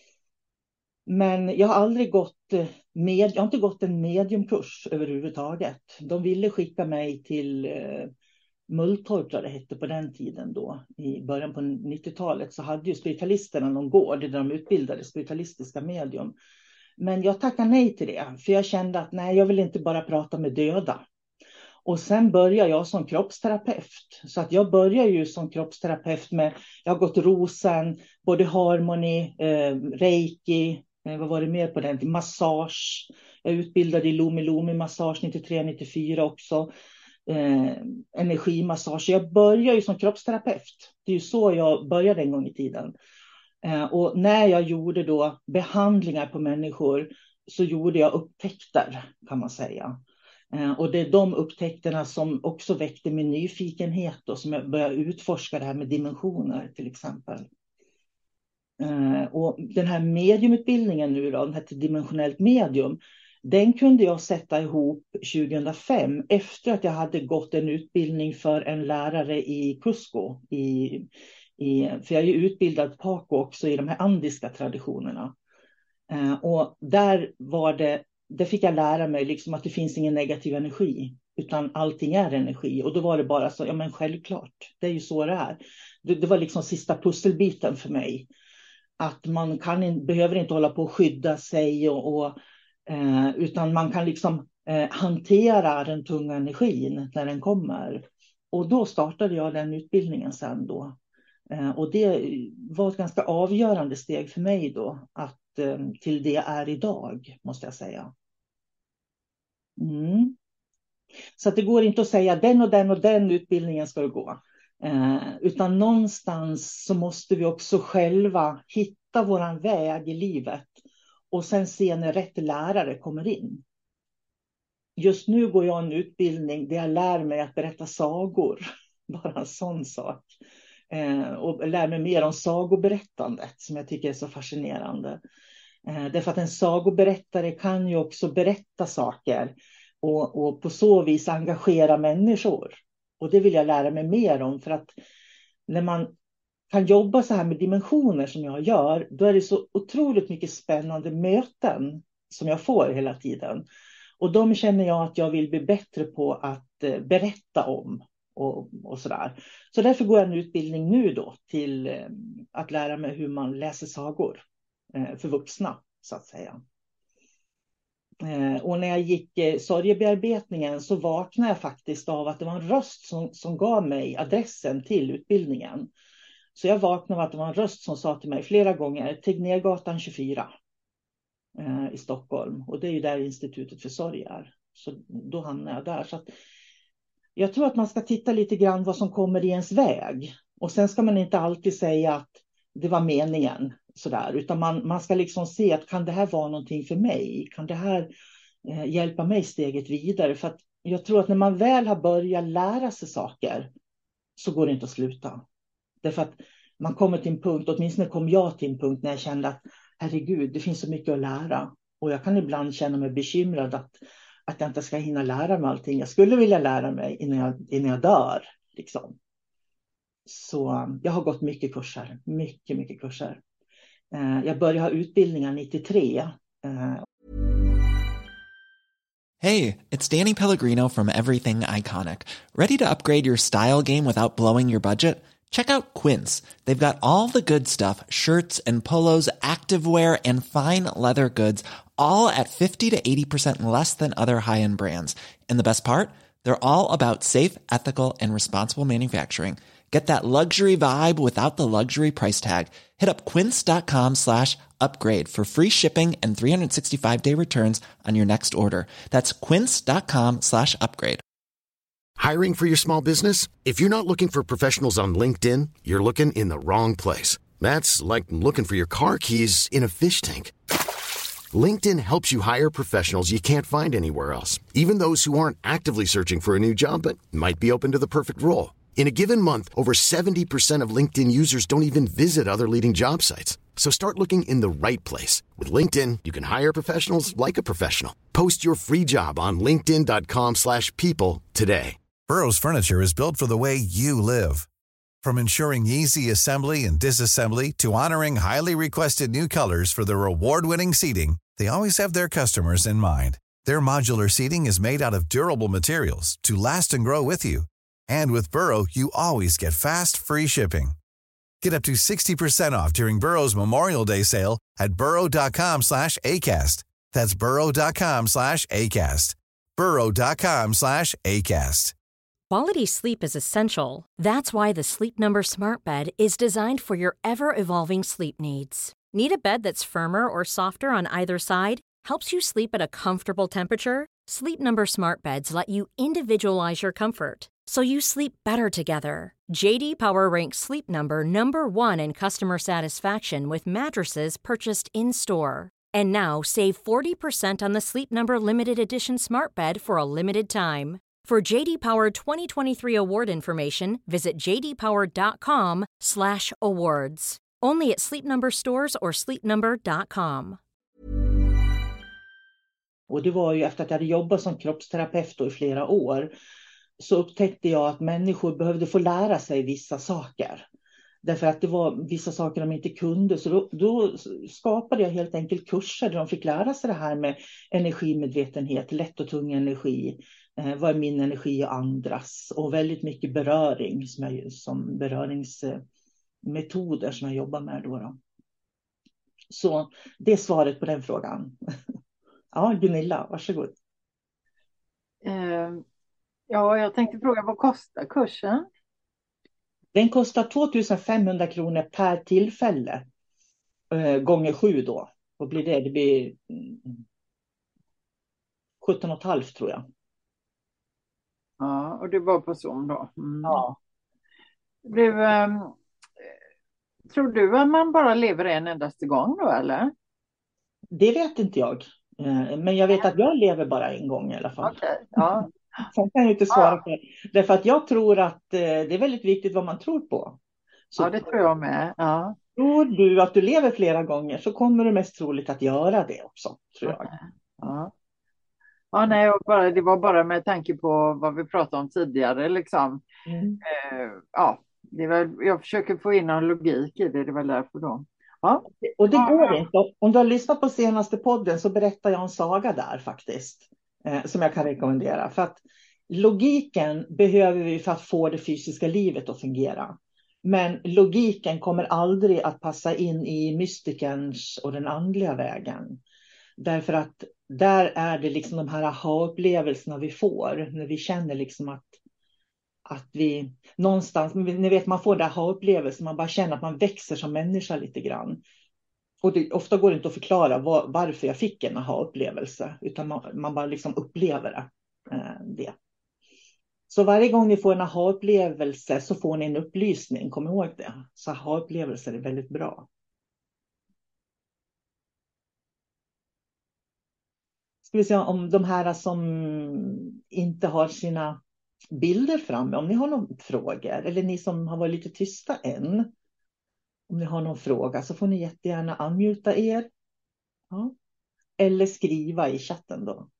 S3: Men jag har aldrig gått med, jag har inte gått en mediumkurs överhuvudtaget. De ville skicka mig till eh, Mulltorp, det hette på den tiden då. I början på nittiotalet så hade ju spiritualisterna någon gård där de utbildade spiritualistiska medium. Men jag tackade nej till det, för jag kände att nej, jag vill inte bara prata med döda. Och sen började jag som kroppsterapeut. Så att jag började ju som kroppsterapeut med, jag har gått rosen, både harmoni, eh, reiki, eh, vad var det mer på den? Massage. Jag utbildade i Lumi Lumi massage nittiotre nittiofyra också. Eh, energimassage. Jag började ju som kroppsterapeut. Det är ju så jag började en gång i tiden. Eh, och när jag gjorde då behandlingar på människor, så gjorde jag upptäckter, kan man säga. Eh, och det är de upptäckterna som också väckte min nyfikenhet, och som jag började utforska det här med dimensioner till exempel. Eh, och den här mediumutbildningen nu då, den här till dimensionellt medium, den kunde jag sätta ihop tjugohundrafem efter att jag hade gått en utbildning för en lärare i Cusco. I, i, för jag är ju utbildad Paco också i de här andiska traditionerna. Eh, och där var det, där fick jag lära mig liksom att det finns ingen negativ energi, utan allting är energi. Och då var det bara så, ja men självklart, det är ju så det är. Det, det var liksom sista pusselbiten för mig. Att man kan in, behöver inte hålla på att skydda sig och, och Eh, utan man kan liksom eh, hantera den tunga energin när den kommer. Och då startade jag den utbildningen sen då. Eh, och det var ett ganska avgörande steg för mig då, att eh, till det är idag, måste jag säga. Mm. Så att det går inte att säga den och den och den utbildningen ska du gå. Eh, utan någonstans så måste vi också själva hitta våran väg i livet. Och sen se när rätt lärare kommer in. Just nu går jag en utbildning där jag lär mig att berätta sagor. Bara en sån sak. Eh, och lär mig mer om sagoberättandet, som jag tycker är så fascinerande. Eh, därför att en sagoberättare kan ju också berätta saker. Och, och på så vis engagera människor. Och det vill jag lära mig mer om. För att när man kan jobba så här med dimensioner som jag gör, då är det så otroligt mycket spännande möten som jag får hela tiden. Och de känner jag att jag vill bli bättre på att eh, berätta om och, och sådär. Så därför går jag en utbildning nu då till eh, att lära mig hur man läser sagor eh, för vuxna, så att säga. Eh, och när jag gick eh, sorgebearbetningen så vaknade jag faktiskt av att det var en röst som, som gav mig adressen till utbildningen. Så jag vaknade av att det var en röst som sa till mig flera gånger, Tegnérgatan tjugofyra eh, i Stockholm. Och det är ju där institutet för sorg är. Så då hamnade jag där. Så att jag tror att man ska titta lite grann vad som kommer i ens väg. Och sen ska man inte alltid säga att det var meningen. Sådär. Utan man, man ska liksom se att kan det här vara någonting för mig? Kan det här eh, hjälpa mig steget vidare. För att jag tror att när man väl har börjat lära sig saker så går det inte att sluta. Därför att man kommer till en punkt, åtminstone kom jag till en punkt när jag kände att herregud, det finns så mycket att lära. Och jag kan ibland känna mig bekymrad att, att jag inte ska hinna lära mig allting. Jag skulle vilja lära mig innan jag, innan jag dör. Liksom. Så jag har gått mycket kurser, mycket, mycket kurser. Uh, jag började ha utbildningar nittiotre. Uh,
S7: Hey, it's Danny Pellegrino from Everything Iconic. Ready to upgrade your style game without blowing your budget? Check out Quince. They've got all the good stuff, shirts and polos, activewear and fine leather goods, all at fifty to eighty percent less than other high-end brands. And the best part? They're all about safe, ethical and responsible manufacturing. Get that luxury vibe without the luxury price tag. Hit up quince.com slash upgrade for free shipping and three sixty-five day returns on your next order. That's quince.com slash upgrade.
S8: Hiring for your small business? If you're not looking for professionals on LinkedIn, you're looking in the wrong place. That's like looking for your car keys in a fish tank. LinkedIn helps you hire professionals you can't find anywhere else, even those who aren't actively searching for a new job but might be open to the perfect role. In a given month, over seventy percent of LinkedIn users don't even visit other leading job sites. So start looking in the right place. With LinkedIn, you can hire professionals like a professional. Post your free job on linkedin.com slash people today.
S2: Burrow's furniture is built for the way you live. From ensuring easy assembly and disassembly to honoring highly requested new colors for their award-winning seating, they always have their customers in mind. Their modular seating is made out of durable materials to last and grow with you. And with Burrow, you always get fast, free shipping. Get up to sixty percent off during Burrow's Memorial Day sale at burrow.com slash ACAST. That's burrow.com slash ACAST. burrow.com slash ACAST.
S9: Quality sleep is essential. That's why the Sleep Number Smart Bed is designed for your ever-evolving sleep needs. Need a bed that's firmer or softer on either side? Helps you sleep at a comfortable temperature? Sleep Number Smart Beds let you individualize your comfort, so you sleep better together. J D Power ranks Sleep Number number one in customer satisfaction with mattresses purchased in-store. And now save forty percent on the Sleep Number Limited Edition Smart Bed for a limited time. For J D Power twenty twenty-three award information, visit jdpower.com slash awards. Only at Sleep Number stores or sleep number dot com.
S3: Och det var ju efter att jag hade jobbat som kroppsterapeut då i flera år, så upptäckte jag att människor behövde få lära sig vissa saker. Därför att det var vissa saker de inte kunde. Så då, då skapade jag helt enkelt kurser där de fick lära sig det här med energimedvetenhet, lätt och tung energi. Eh, vad är min energi och andras? Och väldigt mycket beröring som, jag, som beröringsmetoder som jag jobbar med då, då. Så det är svaret på den frågan. Ja, Gunilla, varsågod.
S4: Uh, ja, jag tänkte fråga, vad kostar kursen?
S3: Den kostar två tusen femhundra kronor per tillfälle. Uh, gånger sju då. Vad blir det? Det blir mm, sjutton och ett halvt tror jag.
S4: Ja, och det var på Zoom då. Mm.
S3: Ja.
S4: Du, um, tror du att man bara lever en endaste gång då, eller?
S3: Det vet inte jag. Men jag vet att jag lever bara en gång i alla fall.
S4: Okay, ja.
S3: Sen kan jag inte svara
S4: ja.
S3: på det. Därför att jag tror att det är väldigt viktigt vad man tror på. Så
S4: ja, det tror jag med. Ja.
S3: Tror du att du lever flera gånger så kommer du mest troligt att göra det också, tror jag.
S4: Okay. Ja. Ja, nej, jag bara, det var bara med tanke på vad vi pratade om tidigare. Liksom. Mm. Eh, ja, det var, jag försöker få in någon logik i det, det var därför då. Ja.
S3: Och det går inte. Om du har lyssnat på senaste podden så berättar jag en saga där faktiskt. Eh, som jag kan rekommendera. För att logiken behöver vi för att få det fysiska livet att fungera. Men logiken kommer aldrig att passa in i mystikerns och den andliga vägen. Därför att där är det liksom de här aha-upplevelserna vi får. När vi känner liksom att, att vi någonstans, ni vet man får det aha-upplevelsen. Man bara känner att man växer som människa lite grann. Och det, ofta går det inte att förklara var, varför jag fick en aha-upplevelse. Utan man, man bara liksom upplever det, eh, det. Så varje gång ni får en aha-upplevelse så får ni en upplysning. Kom ihåg det. Så aha-upplevelser är väldigt bra. ska vi se om de här som inte har sina bilder framme, om ni har några frågor, eller ni som har varit lite tysta än, om ni har någon fråga så får ni jättegärna unmuta er. Ja. Eller skriva i chatten då.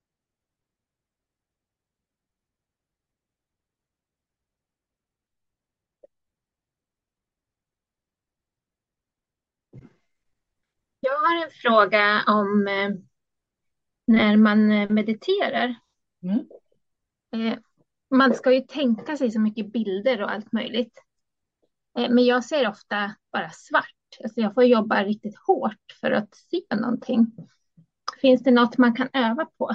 S10: Jag har en fråga om eh, när man mediterar.
S3: Mm.
S10: Eh, man ska ju tänka sig så mycket bilder och allt möjligt. Eh, men jag ser ofta bara svart. Alltså jag får jobba riktigt hårt för att se någonting. Finns det något man kan öva på?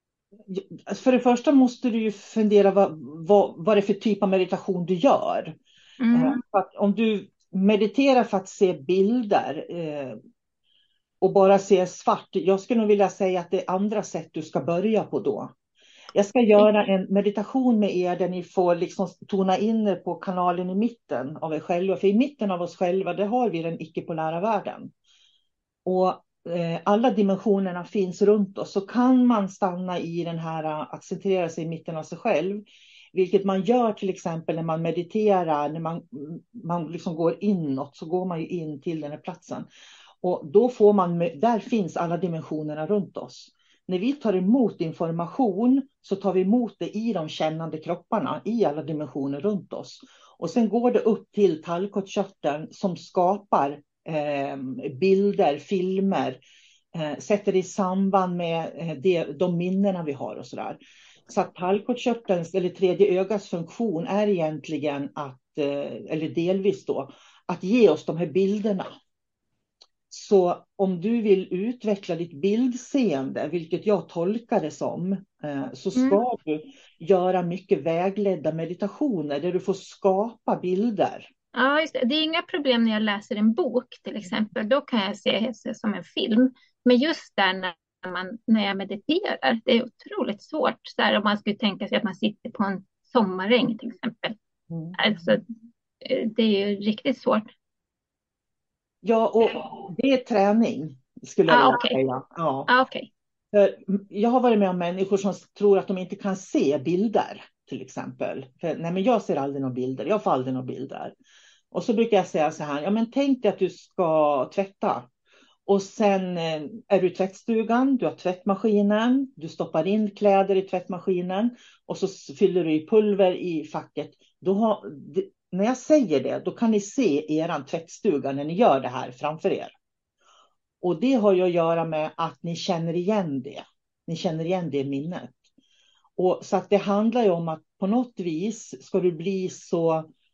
S3: För det första måste du ju fundera vad, vad, vad det är för typ av meditation du gör.
S10: Mm.
S3: Eh, för att om du mediterar för att se bilder eh, och bara se svart, jag skulle nog vilja säga att det är andra sätt du ska börja på då. Jag ska göra en meditation med er där ni får liksom tona in er på kanalen i mitten av er själva. För i mitten av oss själva, där har vi den icke-polära världen. Och eh, alla dimensionerna finns runt oss. Så kan man stanna i den här, att centrera sig i mitten av sig själv. Vilket man gör till exempel när man mediterar, när man, man liksom går inåt, så går man ju in till den här platsen. Och då får man, där finns alla dimensionerna runt oss. När vi tar emot information så tar vi emot det i de kännande kropparna, i alla dimensioner runt oss. Och sen går det upp till tallkottkörteln som skapar eh, bilder, filmer, eh, sätter det i samband med eh, det, de minnena vi har och sådär. Så att tallkottkörtelns eller tredje ögats funktion är egentligen att, eh, eller delvis då, att ge oss de här bilderna. Så om du vill utveckla ditt bildseende, vilket jag tolkar det som, så ska mm. du göra mycket vägledda meditationer där du får skapa bilder.
S10: Ja, just det. Det är inga problem när jag läser en bok till exempel. Då kan jag se det som en film. Men just där när, man, när jag mediterar, det är otroligt svårt. Så här, om man skulle tänka sig att man sitter på en sommaräng till exempel. Mm. Alltså, det är ju riktigt svårt.
S3: Ja, och det är träning skulle jag
S10: ah,
S3: vilja
S10: okay.
S3: säga. Ja.
S10: Ah, okay.
S3: För jag har varit med om människor som tror att de inte kan se bilder till exempel. För, nej, men jag ser aldrig några bilder, jag får aldrig några bilder. Och så brukar jag säga så här, ja men tänk dig att du ska tvätta. Och sen är du i tvättstugan, du har tvättmaskinen, du stoppar in kläder i tvättmaskinen och så fyller du i pulver i facket. Då har, när jag säger det, då kan ni se eran tvättstuga när ni gör det här framför er. Och det har ju att göra med att ni känner igen det. Ni känner igen det minnet. Och så att det handlar ju om att på något vis ska du bli så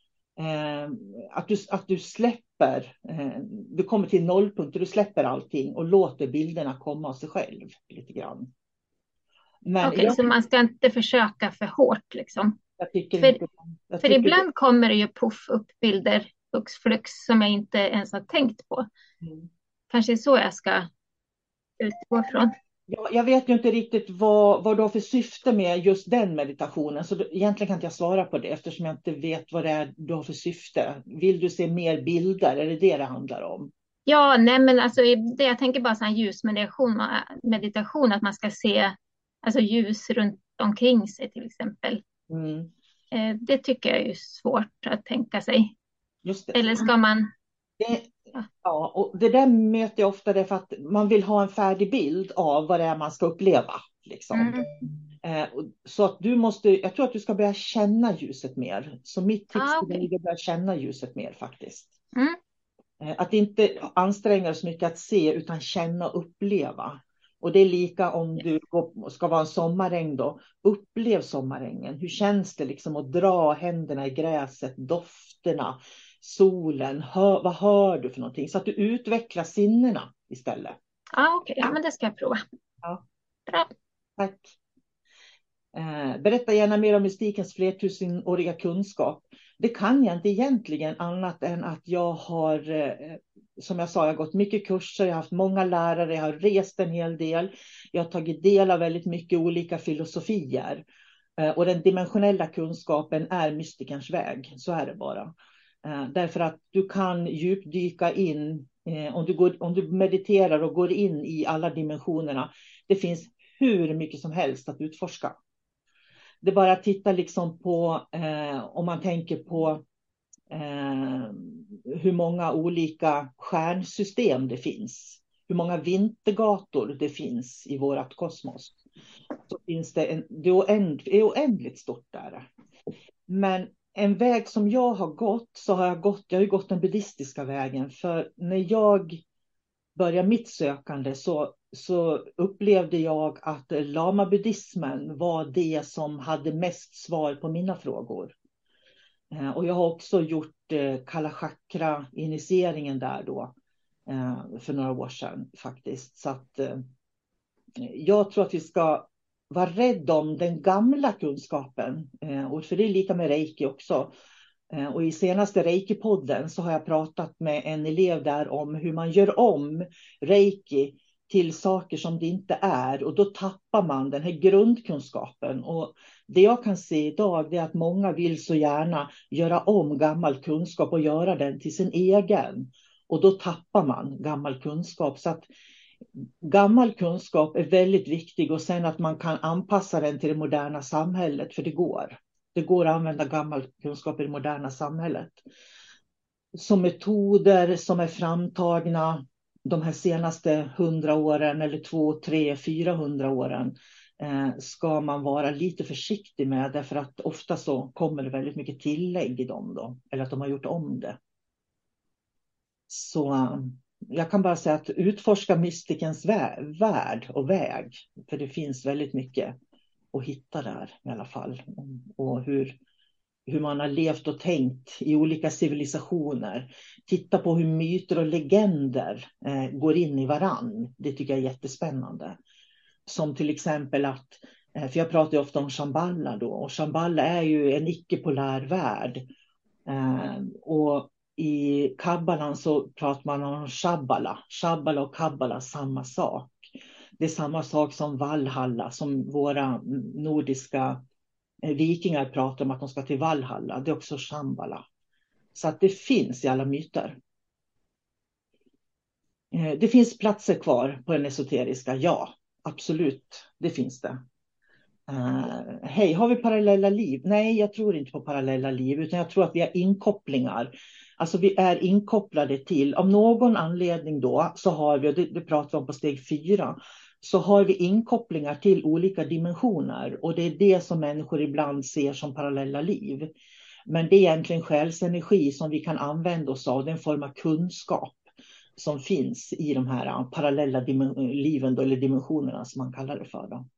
S3: eh, att, du, att du släpper, eh, du kommer till nollpunkt och du släpper allting och låter bilderna komma av sig själv lite grann.
S10: Okej, okay, så man ska inte försöka för hårt liksom?
S3: Jag tycker
S10: för
S3: inte, jag
S10: för
S3: tycker
S10: ibland
S3: det.
S10: kommer det ju puff upp bilder, hux flux, som jag inte ens har tänkt på. Mm. Kanske är så jag ska utgå från.
S3: Ja, jag vet ju inte riktigt vad, vad du har för syfte med just den meditationen. Så egentligen kan inte jag svara på det eftersom jag inte vet vad det är du har för syfte. Vill du se mer bilder? Är det det det handlar om?
S10: Ja, nej men alltså det, jag tänker bara sån ljusmeditation, meditation, att man ska se alltså ljus runt omkring sig till exempel. Mm. Eh, det tycker jag är svårt att tänka sig.
S3: Just det.
S10: Eller ska man...
S3: Det, ja, och det där möter jag ofta därför att man vill ha en färdig bild av vad det är man ska uppleva. Liksom. Mm. Eh, så att du måste, jag tror att du ska börja känna ljuset mer. Så mitt tips ah, okay. är att börja känna ljuset mer faktiskt. Mm. Eh, att inte anstränga sig mycket att se utan känna och uppleva. Och det är lika om du ska vara en sommaräng då. Upplev sommarängen. Hur känns det liksom att dra händerna i gräset, dofterna, solen, hör, vad hör du för någonting? Så att du utvecklar sinnena istället.
S10: Ja, okej. Okay. Ja, men det ska jag prova.
S3: Ja.
S10: Bra.
S3: Tack. Eh, berätta gärna mer om mystikens flertusenåriga kunskap. Det kan jag inte egentligen annat än att jag har, eh, som jag sa, jag har gått mycket kurser, jag har haft många lärare, jag har rest en hel del. Jag har tagit del av väldigt mycket olika filosofier. Eh, och den dimensionella kunskapen är mystikens väg, så är det bara. Därför att du kan djupdyka in, eh, om, du går, om du mediterar och går in i alla dimensionerna. Det finns hur mycket som helst att utforska. Det är bara att titta liksom på, eh, om man tänker på eh, hur många olika stjärnsystem det finns. Hur många vintergator det finns i vårat kosmos. Så finns det, en, det är oändligt, är oändligt stort där. Men en väg som jag har gått, så har jag gått, jag har ju gått den buddhistiska vägen. För när jag började mitt sökande så, så upplevde jag att lama-buddhismen var det som hade mest svar på mina frågor. Och jag har också gjort kalla chakra-initieringen där då för några år sedan faktiskt. Så att jag tror att vi ska vara rädda om den gamla kunskapen. Och för det är lika med reiki också. Och i senaste reiki-podden så har jag pratat med en elev där om hur man gör om reiki till saker som det inte är. Och då tappar man den här grundkunskapen. Och det jag kan se idag är att många vill så gärna göra om gammal kunskap och göra den till sin egen. Och då tappar man gammal kunskap. Så att gammal kunskap är väldigt viktig, och sen att man kan anpassa den till det moderna samhället, för det går. Det går att använda gammal kunskap i det moderna samhället. Som metoder som är framtagna de här senaste hundra åren eller två, tre, fyrahundra åren eh, ska man vara lite försiktig med, därför att ofta så kommer det väldigt mycket tillägg i dem då, eller att de har gjort om det. Så jag kan bara säga att utforska mystikens vä- värld och väg, för det finns väldigt mycket att hitta där i alla fall. Och hur, hur man har levt och tänkt i olika civilisationer. Titta på hur myter och legender eh, går in i varann. Det tycker jag är jättespännande. Som till exempel att, eh, för jag pratar ju ofta om Shambhala då. Och Shambhala är ju en icke-polär värld. Eh, och i Kabbalan så pratar man om Shabbala. Shabbala och Kabbala, samma sak. Det är samma sak som Valhalla, som våra nordiska vikingar pratar om att de ska till Valhalla. Det är också Shambhala. Så att det finns i alla myter. Det finns platser kvar på den esoteriska, ja, absolut, det finns det. Uh, Hej, har vi parallella liv? Nej, jag tror inte på parallella liv, utan jag tror att vi har inkopplingar. Alltså vi är inkopplade till, av någon anledning då, så har vi, och det, det pratar vi om på steg fyra, så har vi inkopplingar till olika dimensioner. Och det är det som människor ibland ser som parallella liv. Men det är egentligen själsenergi som vi kan använda oss av, den form av kunskap som finns i de här parallella dim- liven då, eller dimensionerna som man kallar det för då.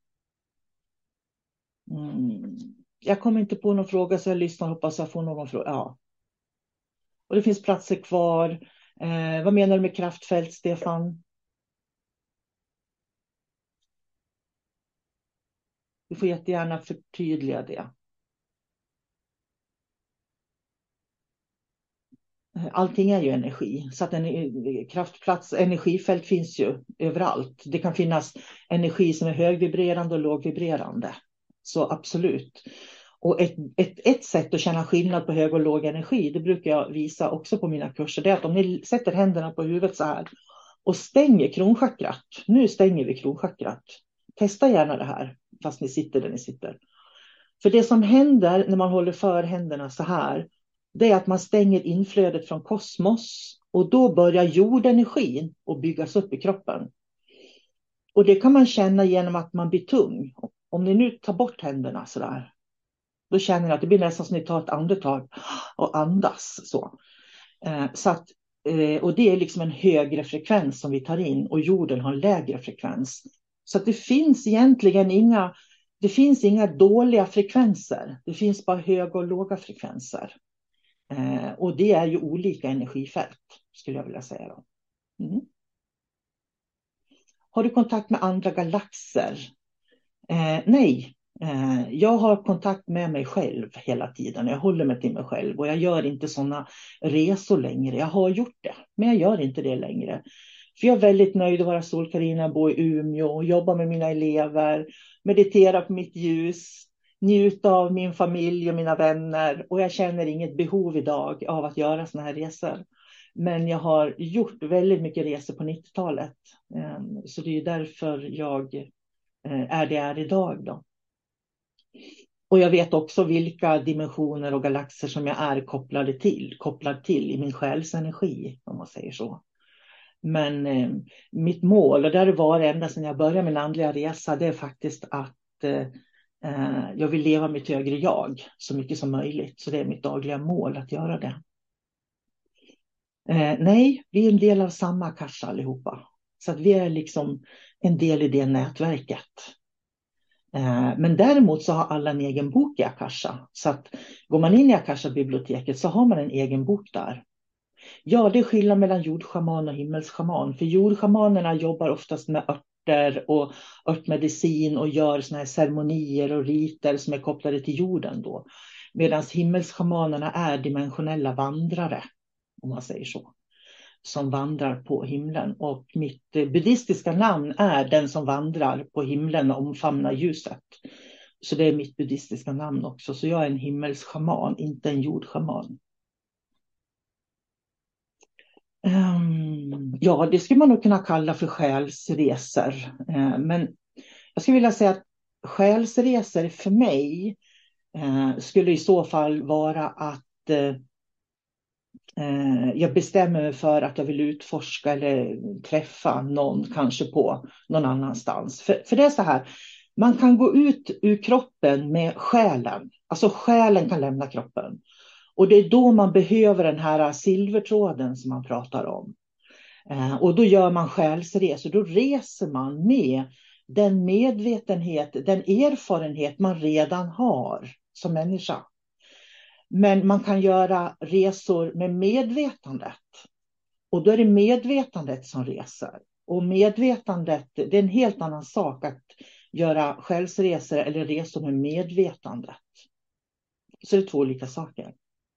S3: Mm. Jag kommer inte på någon fråga, så jag lyssnar och hoppas jag får någon fråga. Ja. Och det finns platser kvar. Eh, vad menar du med kraftfält, Stefan? Du får jättegärna förtydliga det. Allting är ju energi. Så att en kraftplats, energifält finns ju överallt. Det kan finnas energi som är högvibrerande och lågvibrerande. Så absolut. Och ett, ett, ett sätt att känna skillnad på hög och låg energi, det brukar jag visa också på mina kurser, det är att om ni sätter händerna på huvudet så här och stänger kronchakrat. Nu stänger vi kronchakrat. Testa gärna det här fast ni sitter där ni sitter. För det som händer när man håller för händerna så här, det är att man stänger inflödet från kosmos, och då börjar jordenergin att byggas upp i kroppen. Och det kan man känna genom att man blir tung. Om ni nu tar bort händerna så där, då känner ni att det blir nästan som ni tar ett andetag och andas så. Eh, så att, eh, och det är liksom en högre frekvens som vi tar in, och jorden har en lägre frekvens. Så att det finns egentligen inga, det finns inga dåliga frekvenser. Det finns bara höga och låga frekvenser. Eh, och det är ju olika energifält, skulle jag vilja säga då. Mm. Har du kontakt med andra galaxer? Eh, nej. Jag har kontakt med mig själv hela tiden. Jag håller mig till mig själv. Och jag gör inte sådana resor längre. Jag har gjort det, men jag gör inte det längre. För jag är väldigt nöjd att vara Sol-Carina, bo i Umeå, jobba med mina elever, meditera på mitt ljus, njuta av min familj och mina vänner. Och jag känner inget behov idag av att göra sådana här resor. Men jag har gjort väldigt mycket resor på nittiotalet. Så det är därför jag är det är idag då. Och jag vet också vilka dimensioner och galaxer som jag är kopplade till, kopplad till i min själsenergi, om man säger så. Men eh, mitt mål, och där var det ända sedan jag började min andliga resa, det är faktiskt att eh, jag vill leva mitt högre jag så mycket som möjligt. Så det är mitt dagliga mål att göra det. Eh, nej, vi är en del av samma akasha allihopa. Så att vi är liksom en del i det nätverket. Eh, men däremot så har alla en egen bok i akasha. Så att går man in i akasha-biblioteket så har man en egen bok där. Ja, det är skillnad mellan jordschaman och himmelsschaman. För jordschamanerna jobbar oftast med örter och örtmedicin och gör såna här ceremonier och riter som är kopplade till jorden då. Medan himmelsschamanerna är dimensionella vandrare, om man säger så, som vandrar på himlen. Och mitt buddhistiska namn är den som vandrar på himlen och omfamnar ljuset. Så det är mitt buddhistiska namn också. Så jag är en himmelsschaman, inte en jordschaman. Um, ja, det skulle man nog kunna kalla för själsresor. Uh, men jag skulle vilja säga att själsresor för mig uh, skulle i så fall vara att uh, uh, jag bestämmer mig för att jag vill utforska eller träffa någon kanske på någon annanstans. För, för det är så här, man kan gå ut ur kroppen med själen. Alltså själen kan lämna kroppen. Och det är då man behöver den här silvertråden som man pratar om. Eh, och då gör man själsresor. Då reser man med den medvetenhet, den erfarenhet man redan har som människa. Men man kan göra resor med medvetandet. Och då är det medvetandet som reser. Och medvetandet, det är en helt annan sak att göra själsresor eller resor med medvetandet. Så det är två olika saker.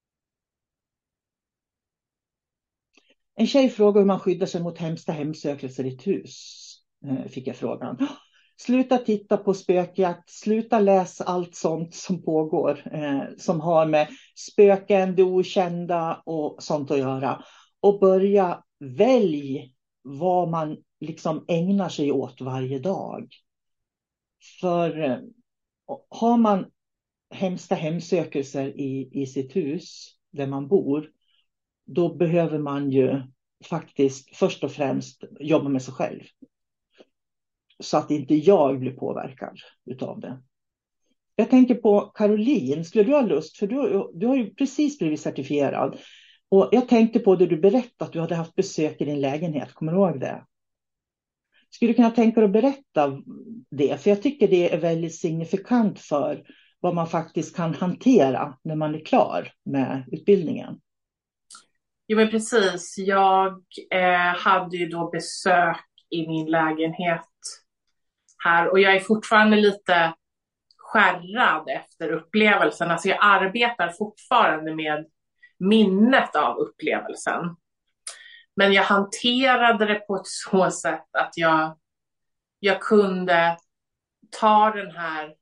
S3: En tjej frågar hur man skyddar sig mot hemska hemsökelser i ett hus. Fick jag frågan. Sluta titta på spökjakt. Sluta läsa allt sånt som pågår. Eh, som har med spöken, det okända och sånt att göra. Och börja välj vad man liksom ägnar sig åt varje dag. För eh, har man hemska hemsökelser i, i sitt hus där man bor. Då behöver man ju faktiskt först och främst jobba med sig själv. Så att inte jag blir påverkad utav det. Jag tänker på Caroline, skulle du ha lust? För du, du har ju precis blivit certifierad. Och jag tänkte på det du berättade att du hade haft besök i din lägenhet. Kommer du ihåg det? Skulle du kunna tänka dig att berätta det? För jag tycker det är väldigt signifikant för vad man faktiskt kan hantera när man är klar med utbildningen.
S11: Jo men precis, jag eh, hade ju då besök i min lägenhet här och jag är fortfarande lite skärrad efter upplevelsen. Alltså jag arbetar fortfarande med minnet av upplevelsen. Men jag hanterade det på ett så sätt att jag, jag kunde ta den här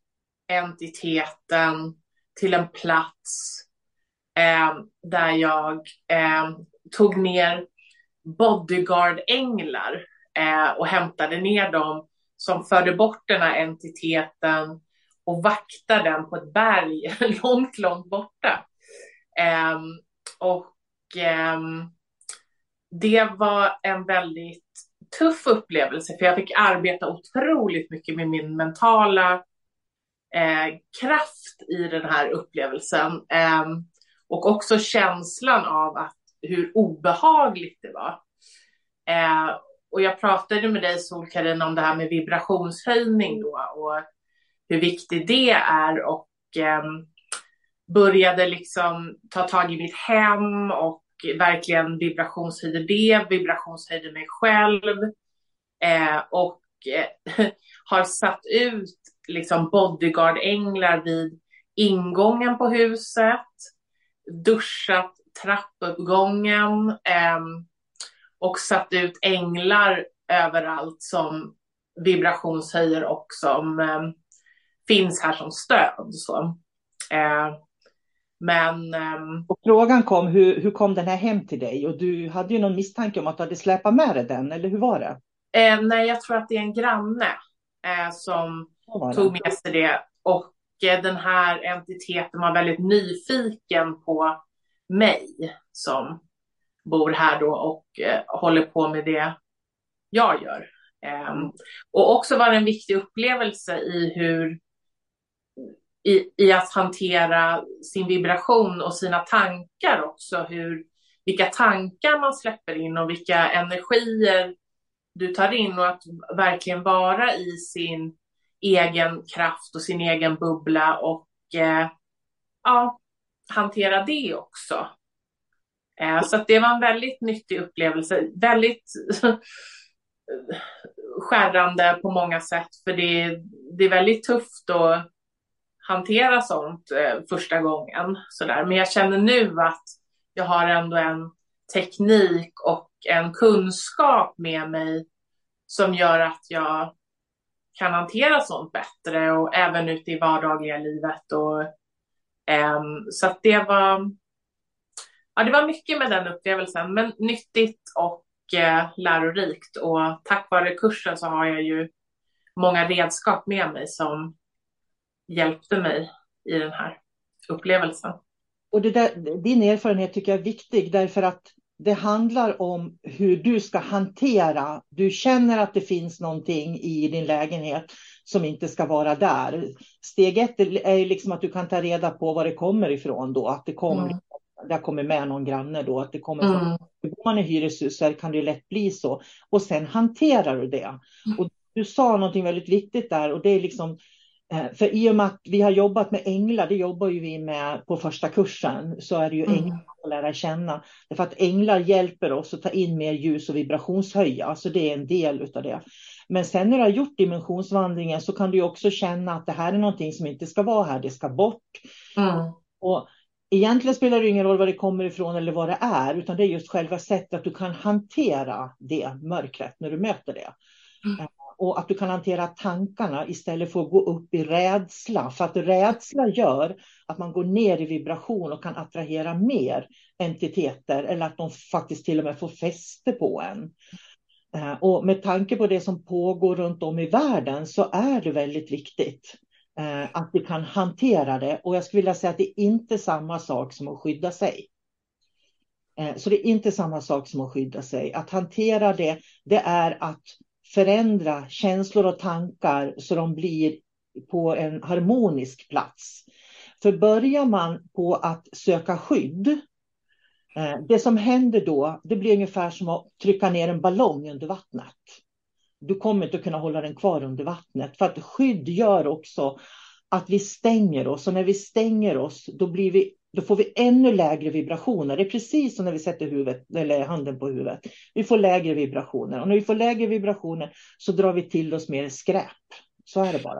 S11: entiteten till en plats Eh, där jag eh, tog ner bodyguard-änglar eh, och hämtade ner dem som förde bort den här entiteten och vaktade den på ett berg långt, långt borta. Eh, och eh, det var en väldigt tuff upplevelse för jag fick arbeta otroligt mycket med min mentala eh, kraft i den här upplevelsen. Eh, Och också känslan av att hur obehagligt det var. Eh, och jag pratade med dig Sol-Carina om det här med vibrationshöjning då. Och hur viktigt det är. Och eh, började liksom ta tag i mitt hem. Och verkligen vibrationshöjde det. Vibrationshöjde mig själv. Eh, och eh, har satt ut liksom bodyguard-änglar vid ingången på huset. Duschat trappuppgången eh, och satt ut änglar överallt som vibrationshöjer och som eh, finns här som stöd. Så. Eh, men, eh,
S3: och frågan kom, hur, hur kom den här hem till dig? Och du hade ju någon misstanke om att du hade släpat med dig den, eller hur var det?
S11: Eh, nej, jag tror att det är en granne eh, som tog med sig det. Och eh, den här entiteten var väldigt nyfiken på mig som bor här då och eh, håller på med det jag gör. Eh, och också var det en viktig upplevelse i hur i, i att hantera sin vibration och sina tankar också. Hur, vilka tankar man släpper in och vilka energier du tar in, och att verkligen vara i sin egen kraft och sin egen bubbla och eh, ja, hantera det också. Eh, så att det var en väldigt nyttig upplevelse, väldigt skärrande på många sätt, för det, det är väldigt tufft att hantera sånt eh, första gången. Sådär. Men jag känner nu att jag har ändå en teknik och en kunskap med mig som gör att jag kan hantera sånt bättre, och även ute i vardagliga livet. Och, eh, så att det var, ja, det var mycket med den upplevelsen, men nyttigt och eh, lärorikt. Och tack vare kursen så har jag ju många redskap med mig som hjälpte mig i den här upplevelsen.
S3: Och det där, din erfarenhet tycker jag är viktig, därför att det handlar om hur du ska hantera. Du känner att det finns någonting i din lägenhet som inte ska vara där. Steg ett är liksom att du kan ta reda på var det kommer ifrån då. Att det kommer, mm. där kommer med någon granne då. Att det kommer mm. från, om man är hyreshus så kan det lätt bli så. Och sen hanterar du det. Mm. Och du sa någonting väldigt viktigt där, och det är liksom, för i och med att vi har jobbat med änglar, det jobbar ju vi med på första kursen, så är det ju mm. änglar att lära känna. Därför att änglar hjälper oss att ta in mer ljus och vibrationshöja, så det är en del utav det. Men sen när du har gjort dimensionsvandringen så kan du också känna att det här är någonting som inte ska vara här, det ska bort. Mm. Och egentligen spelar det ingen roll var det kommer ifrån eller vad det är, utan det är just själva sättet att du kan hantera det mörkret när du möter det. Mm. Och att du kan hantera tankarna istället för att gå upp i rädsla. För att rädsla gör att man går ner i vibration och kan attrahera mer entiteter. Eller att de faktiskt till och med får fäste på en. Och med tanke på det som pågår runt om i världen så är det väldigt viktigt att vi kan hantera det. Och jag skulle vilja säga att det är inte samma sak som att skydda sig. Så det är inte samma sak som att skydda sig. Att hantera det, det är att förändra känslor och tankar så de blir på en harmonisk plats. För börjar man på att söka skydd, det som händer då, det blir ungefär som att trycka ner en ballong under vattnet. Du kommer inte att kunna hålla den kvar under vattnet. För att skydd gör också att vi stänger oss. Och när vi stänger oss, då, blir vi, då får vi ännu lägre vibrationer. Det är precis som när vi sätter huvudet, eller handen på huvudet. Vi får lägre vibrationer. Och när vi får lägre vibrationer så drar vi till oss mer skräp. Så är det bara.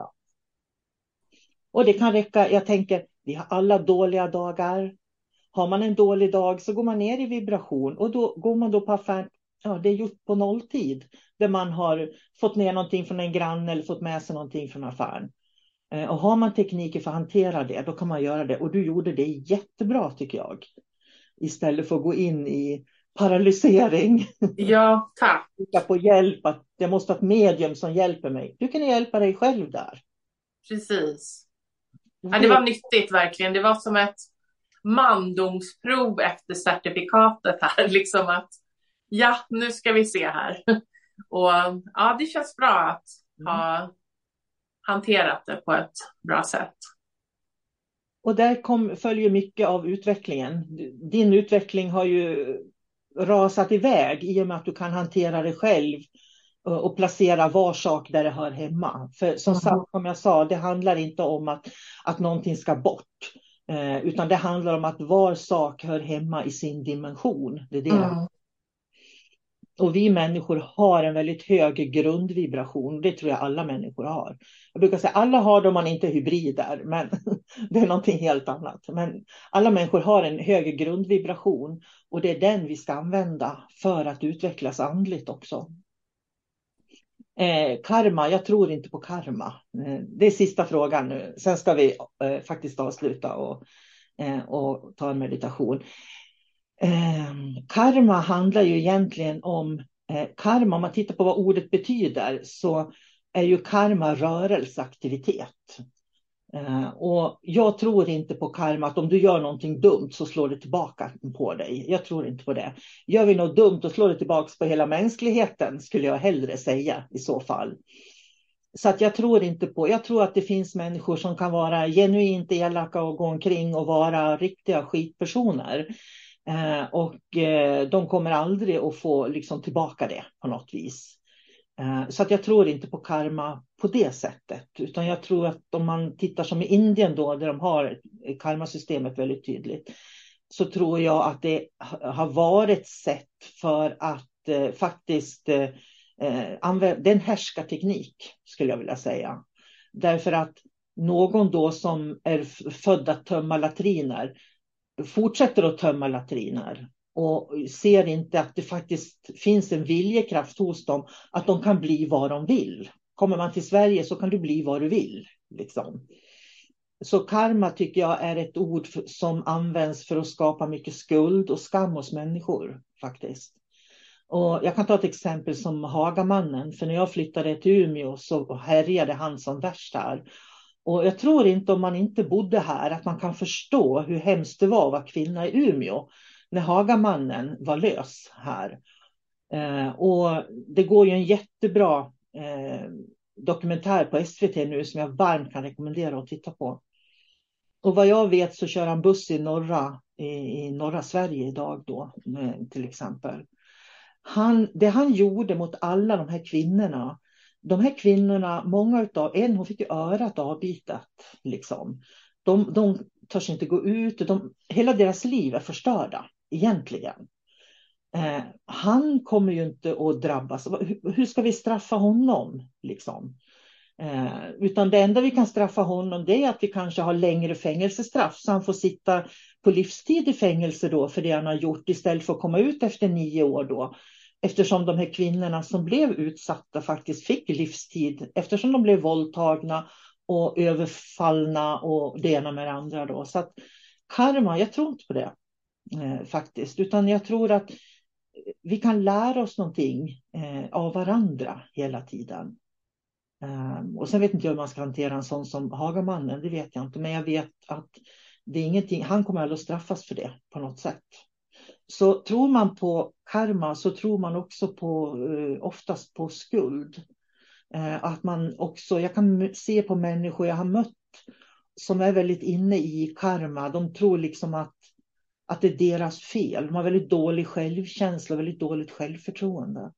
S3: Och det kan räcka, jag tänker, vi har alla dåliga dagar. Har man en dålig dag så går man ner i vibration. Och då går man då på affären. Ja, det är gjort på nolltid. Där man har fått ner någonting från en granne eller fått med sig någonting från affären. Och har man tekniker för att hantera det, då kan man göra det. Och du gjorde det jättebra tycker jag. Istället för att gå in i paralysering.
S11: Ja, tack.
S3: På hjälp, att jag måste ha ett medium som hjälper mig. Du kan hjälpa dig själv där.
S11: Precis. Ja, det var nyttigt verkligen. Det var som ett mandomsprov efter certifikatet här. Liksom att, ja, nu ska vi se här. Och ja, det känns bra att ha hanterat det på ett bra sätt.
S3: Och där kom, följer mycket av utvecklingen. Din utveckling har ju rasat iväg i och med att du kan hantera det själv och placera var sak där det hör hemma. För som mm. sagt, som jag sa, det handlar inte om att, att någonting ska bort. Eh, utan det handlar om att var sak hör hemma i sin dimension. Det är det. Mm. Och vi människor har en väldigt hög grundvibration. Det tror jag alla människor har. Jag brukar säga alla har det om man inte är hybrider. Men det är någonting helt annat. Men alla människor har en hög grundvibration. Och det är den vi ska använda för att utvecklas andligt också. Eh, karma, jag tror inte på karma. Eh, det är sista frågan nu. Sen ska vi eh, faktiskt avsluta och, eh, och ta en meditation. Eh, karma handlar ju egentligen om eh, karma. Om man tittar på vad ordet betyder så är ju karma rörelseaktivitet. Uh, och jag tror inte på karma, att om du gör någonting dumt så slår det tillbaka på dig. Jag tror inte på det. Gör vi något dumt och slår det tillbaka på hela mänskligheten, skulle jag hellre säga i så fall. Så att jag tror inte på, jag tror att det finns människor som kan vara genuint elaka och gå omkring och vara riktiga skitpersoner. Uh, och uh, de kommer aldrig att få liksom tillbaka det på något vis. Så att jag tror inte på karma på det sättet. Utan jag tror att om man tittar som i Indien då, där de har karmasystemet väldigt tydligt, så tror jag att det har varit ett sätt för att eh, faktiskt eh, använda, det är en härskarteknik skulle jag vilja säga. Därför att någon då som är född att tömma latriner fortsätter att tömma latriner. Och ser inte att det faktiskt finns en viljekraft hos dem. Att de kan bli vad de vill. Kommer man till Sverige så kan du bli vad du vill. Liksom. Så karma tycker jag är ett ord som används för att skapa mycket skuld och skam hos människor. Faktiskt. Och jag kan ta ett exempel som Hagamannen. För när jag flyttade till Umeå så härjade han som värst här. Och jag tror inte om man inte bodde här att man kan förstå hur hemskt det var att vara kvinna i Umeå. När Hagamannen var lös här. Eh, och det går ju en jättebra eh, dokumentär på S V T nu som jag varmt kan rekommendera att titta på. Och vad jag vet så kör han buss i norra, i, i norra Sverige idag då eh, till exempel. Han, det han gjorde mot alla de här kvinnorna. De här kvinnorna, många utav, en hon fick ju örat avbitat liksom. De, de törs inte gå ut, de, hela deras liv är förstörda egentligen. Eh, han kommer ju inte att drabbas. Hur, hur ska vi straffa honom liksom? Eh, utan det enda vi kan straffa honom det är att vi kanske har längre fängelsestraff så han får sitta på livstid i fängelse då för det han har gjort istället för att komma ut efter nio år då. Eftersom de här kvinnorna som blev utsatta faktiskt fick livstid eftersom de blev våldtagna och överfallna och det ena med det andra då. Så att karma, jag tror inte på det eh, faktiskt. Utan jag tror att vi kan lära oss någonting eh, av varandra hela tiden. Um, och sen vet inte jag hur man ska hantera en sån som Hagamannen, det vet jag inte. Men jag vet att det är ingenting, han kommer aldrig att straffas för det på något sätt. Så tror man på karma så tror man också på, uh, oftast på skuld. Uh, att man också, jag kan se på människor jag har mött som är väldigt inne i karma. De tror liksom att, att det är deras fel. De har väldigt dålig självkänsla, väldigt dåligt självförtroende.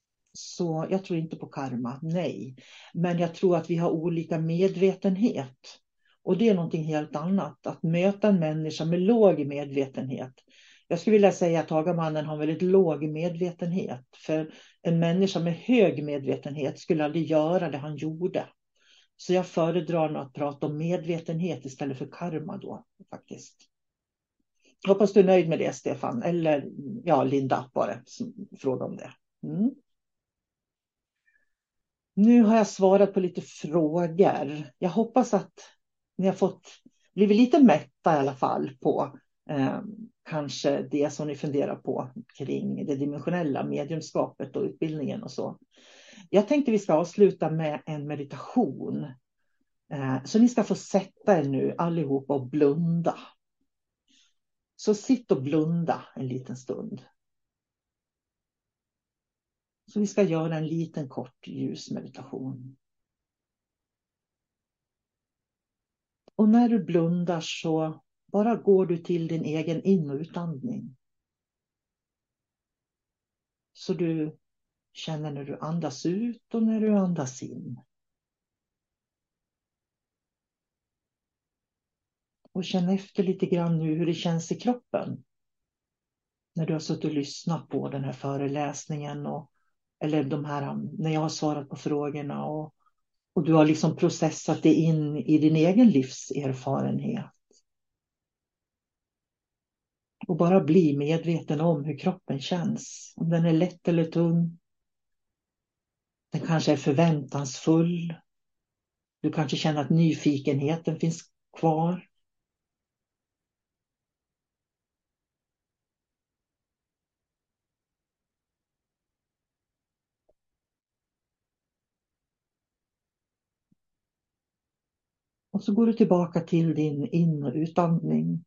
S3: Så jag tror inte på karma, nej. Men jag tror att vi har olika medvetenhet. Och det är någonting helt annat. Att möta en människa med låg medvetenhet. Jag skulle vilja säga att Hagamannen har väldigt låg medvetenhet. För en människa med hög medvetenhet skulle aldrig göra det han gjorde. Så jag föredrar att prata om medvetenhet istället för karma då, faktiskt. Hoppas du är nöjd med det, Stefan. Eller ja, Linda bara fråga om det. Mm. Nu har jag svarat på lite frågor. Jag hoppas att ni har fått blivit lite mätta i alla fall på eh, kanske det som ni funderar på kring det dimensionella mediumskapet och utbildningen och så. Jag tänkte vi ska avsluta med en meditation. Eh, så ni ska få sätta er nu allihopa och blunda. Så sitt och blunda en liten stund. Så vi ska göra en liten kort ljusmeditation. Och när du blundar så bara går du till din egen in- och utandning. Så du känner när du andas ut och när du andas in. Och känn efter lite grann nu hur det känns i kroppen. När du har suttit och lyssnat på den här föreläsningen och eller de här, när jag har svarat på frågorna och, och du har liksom processat det in i din egen livserfarenhet. Och bara bli medveten om hur kroppen känns. Om den är lätt eller tung. Den kanske är förväntansfull. Du kanske känner att nyfikenheten finns kvar. Och så går du tillbaka till din in- och utandning.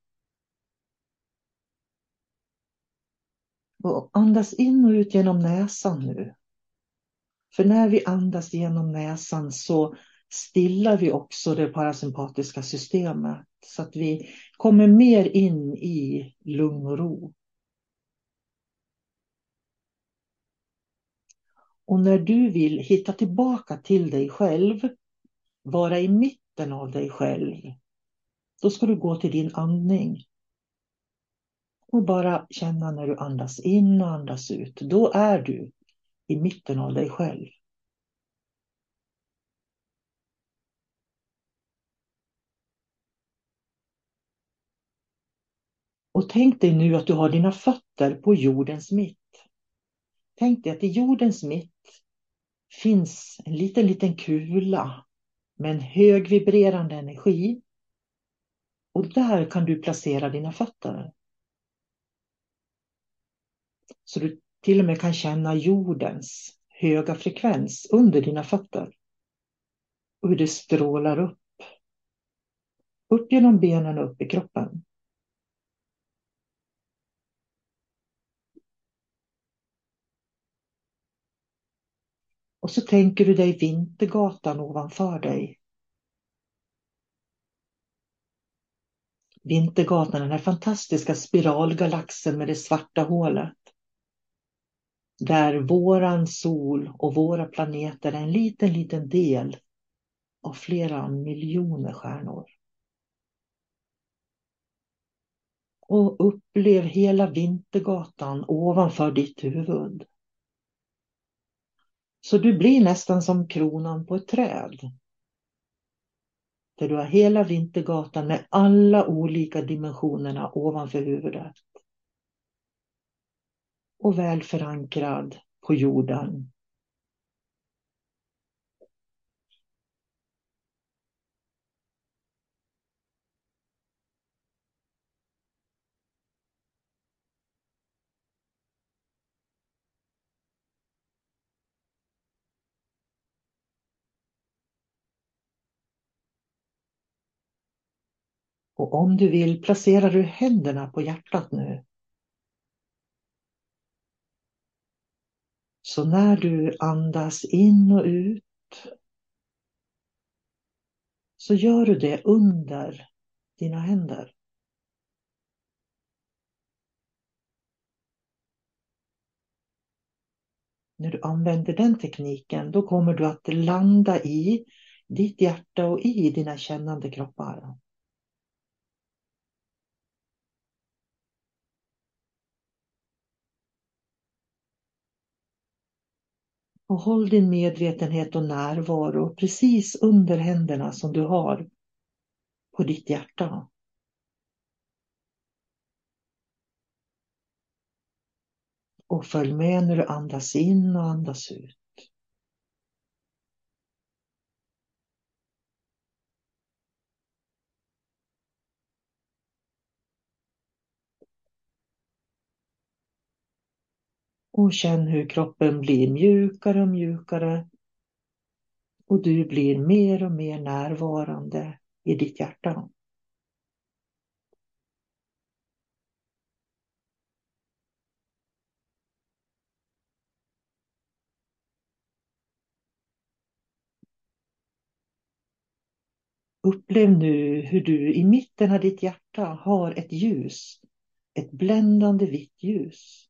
S3: Och andas in och ut genom näsan nu. För när vi andas genom näsan så stillar vi också det parasympatiska systemet. Så att vi kommer mer in i lugn och ro. Och när du vill hitta tillbaka till dig själv, vara i mitten av dig själv, då ska du gå till din andning. Och bara känna när du andas in och andas ut. Då är du i mitten av dig själv. Och tänk dig nu att du har dina fötter på jordens mitt. Tänk dig att i jordens mitt finns en liten, liten kula med en högvibrerande energi. Och där kan du placera dina fötter. Så du till och med kan känna jordens höga frekvens under dina fötter. Och hur det strålar upp. Upp genom benen och upp i kroppen. Och så tänker du dig Vintergatan ovanför dig. Vintergatan, den här fantastiska spiralgalaxen med det svarta hålet. Där våran sol och våra planeter är en liten, liten del av flera miljoner stjärnor. Och upplev hela Vintergatan ovanför ditt huvud. Så du blir nästan som kronan på ett träd. Där du har hela Vintergatan med alla olika dimensionerna ovanför huvudet. Och väl förankrad på jorden. Och om du vill placerar du händerna på hjärtat nu. Så när du andas in och ut så gör du det under dina händer. När du använder den tekniken då kommer du att landa i ditt hjärta och i dina kännande kroppar. Och håll din medvetenhet och närvaro precis under händerna som du har på ditt hjärta. Och följ med när du andas in och andas ut. Och känn hur kroppen blir mjukare och mjukare. Och du blir mer och mer närvarande i ditt hjärta. Upplev nu hur du i mitten av ditt hjärta har ett ljus. Ett bländande vitt ljus.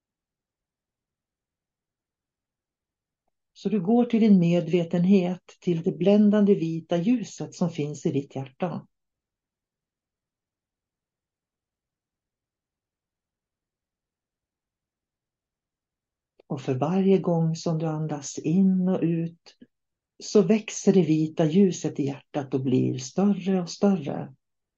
S3: Så du går till din medvetenhet till det bländande vita ljuset som finns i ditt hjärta. Och för varje gång som du andas in och ut så växer det vita ljuset i hjärtat och blir större och större.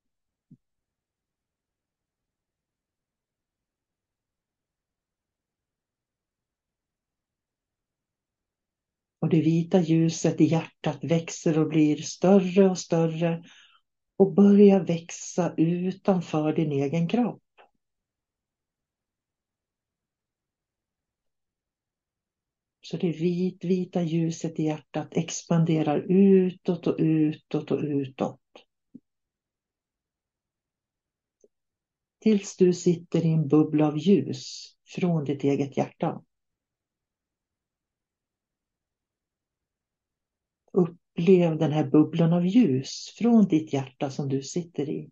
S3: Och det vita ljuset i hjärtat växer och blir större och större och börjar växa utanför din egen kropp. Så det vit, vita ljuset i hjärtat expanderar utåt och utåt och utåt. Tills du sitter i en bubbla av ljus från ditt eget hjärta. Upplev den här bubblan av ljus från ditt hjärta som du sitter i.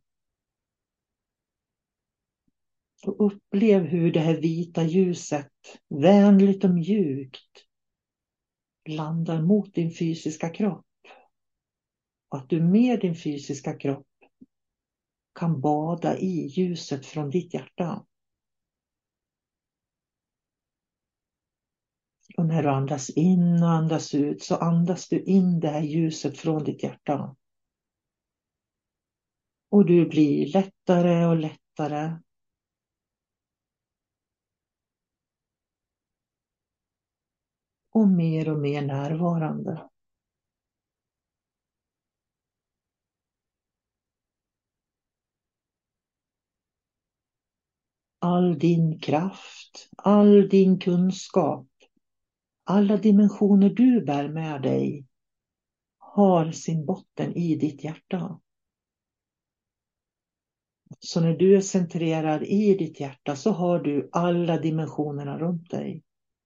S3: Och upplev hur det här vita ljuset, vänligt och mjukt, landar mot din fysiska kropp. Och att du med din fysiska kropp kan bada i ljuset från ditt hjärta. Och när du andas in och andas ut så andas du in det här ljuset från ditt hjärta. Och du blir lättare och lättare. Och mer och mer närvarande. All din kraft, all din kunskap, alla dimensioner du bär med dig har sin botten i ditt hjärta. Så när du är centrerad i ditt hjärta så har du alla dimensionerna runt dig.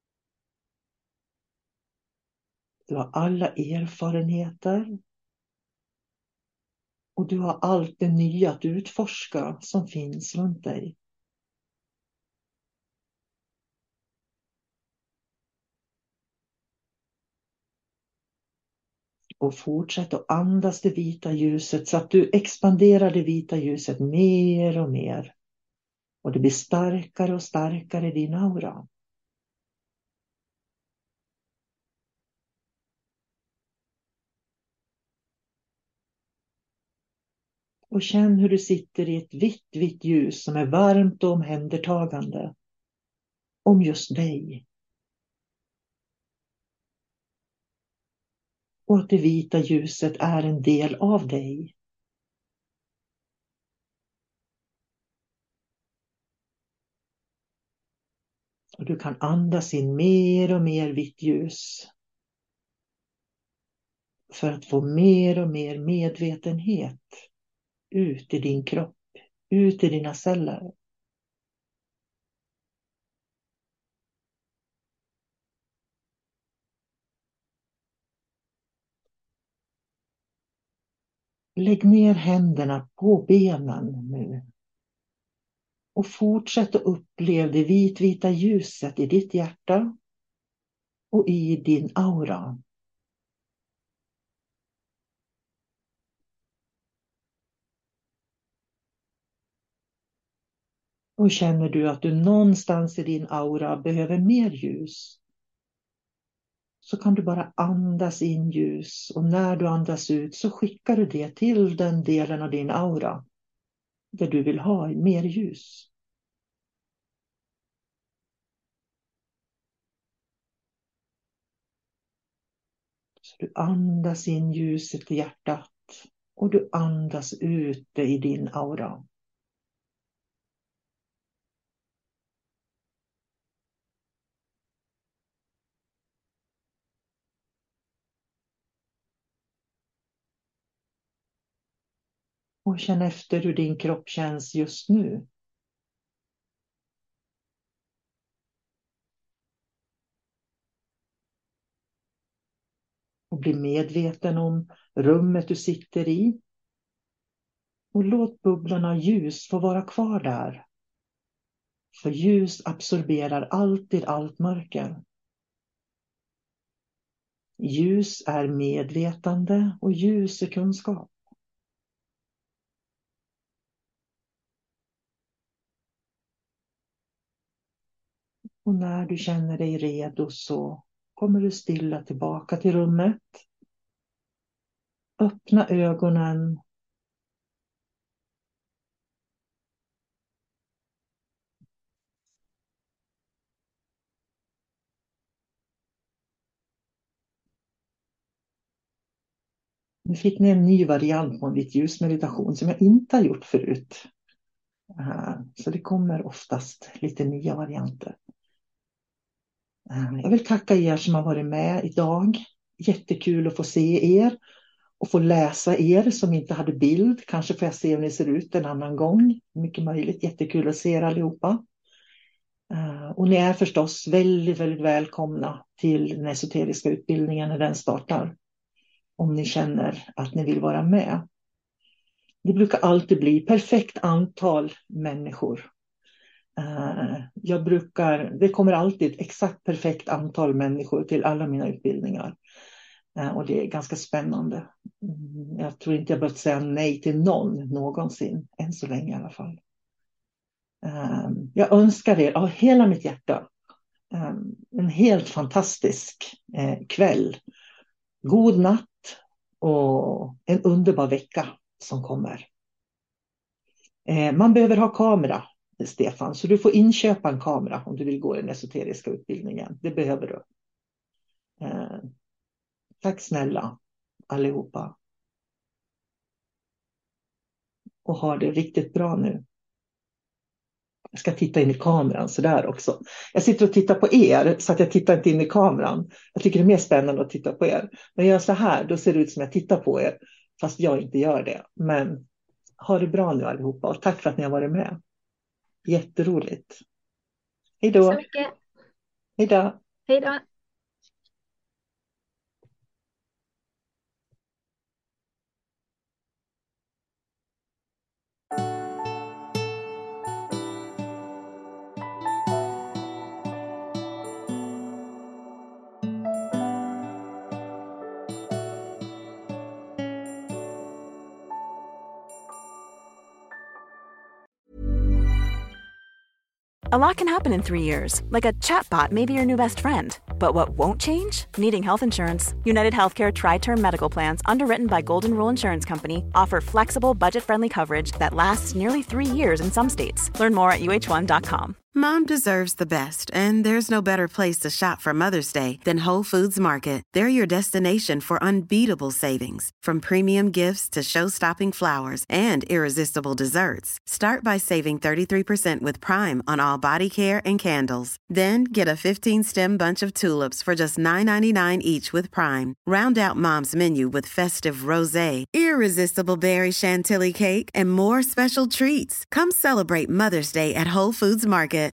S3: Du har alla erfarenheter. Och du har allt det nya att utforska som finns runt dig. Och fortsätt att andas det vita ljuset så att du expanderar det vita ljuset mer och mer. Och det blir starkare och starkare i din aura. Och känn hur du sitter i ett vitt, vitt ljus som är varmt och omhändertagande. Om just dig. Och att det vita ljuset är en del av dig. Och du kan andas in mer och mer vitt ljus. För att få mer och mer medvetenhet ut i din kropp, ut i dina celler. Lägg ner händerna på benen nu. Och fortsätt att uppleva det vitvita ljuset i ditt hjärta och i din aura. Och känner du att du någonstans i din aura behöver mer ljus, så kan du bara andas in ljus. Och när du andas ut så skickar du det till den delen av din aura där du vill ha mer ljus. Så du andas in ljuset i hjärtat och du andas ut det i din aura. Och känn efter hur din kropp känns just nu. Och bli medveten om rummet du sitter i. Och låt bubblorna av ljus få vara kvar där. För ljus absorberar alltid allt mörker. Ljus är medvetande och ljus är kunskap. Och när du känner dig redo så kommer du stilla tillbaka till rummet. Öppna ögonen. Nu fick ni en ny variant på en vitt ljusmeditation som jag inte har gjort förut. Så det kommer oftast lite nya varianter. Jag vill tacka er som har varit med idag. Jättekul att få se er och få läsa er som inte hade bild. Kanske får jag se hur ni ser ut en annan gång. Mycket möjligt. Jättekul att se er allihopa. Och ni är förstås väldigt, väldigt välkomna till den esoteriska utbildningen när den startar. Om ni känner att ni vill vara med. Det brukar alltid bli perfekt antal människor. Jag brukar, det kommer alltid ett exakt perfekt antal människor till alla mina utbildningar. Och det är ganska spännande. Jag tror inte jag behövt säga nej till någon någonsin. Än så länge i alla fall. Jag önskar er av hela mitt hjärta en helt fantastisk kväll. God natt och en underbar vecka som kommer. Man behöver ha kamera, Stefan, så du får inköpa en kamera om du vill gå den esoteriska utbildningen. Det behöver du. Tack snälla allihopa. Och ha det riktigt bra nu. Jag ska titta in i kameran så där också. Jag sitter och tittar på er så att jag tittar inte in i kameran. Jag tycker det är mer spännande att titta på er. Men jag gör så här, då ser det ut som jag tittar på er. Fast jag inte gör det. Men ha det bra nu allihopa. Och tack för att ni har varit med. Jätteroligt. Hej då.
S10: Tack så mycket.
S3: Hej då.
S10: Hej då.
S1: A lot can happen in three years, like a chatbot may be your new best friend. But what won't change? Needing health insurance. United Healthcare Tri-Term Medical Plans, underwritten by Golden Rule Insurance Company, offer flexible, budget-friendly coverage that lasts nearly three years in some states. Learn more at U H one dot com.
S12: Mom deserves the best, and there's no better place to shop for Mother's Day than Whole Foods Market. They're your destination for unbeatable savings, from premium gifts to show-stopping flowers and irresistible desserts. Start by saving thirty-three percent with Prime on all body care and candles. Then get a fifteen-stem bunch of tulips for just nine ninety-nine each with Prime. Round out Mom's menu with festive rosé, irresistible berry chantilly cake, and more special treats. Come celebrate Mother's Day at Whole Foods Market.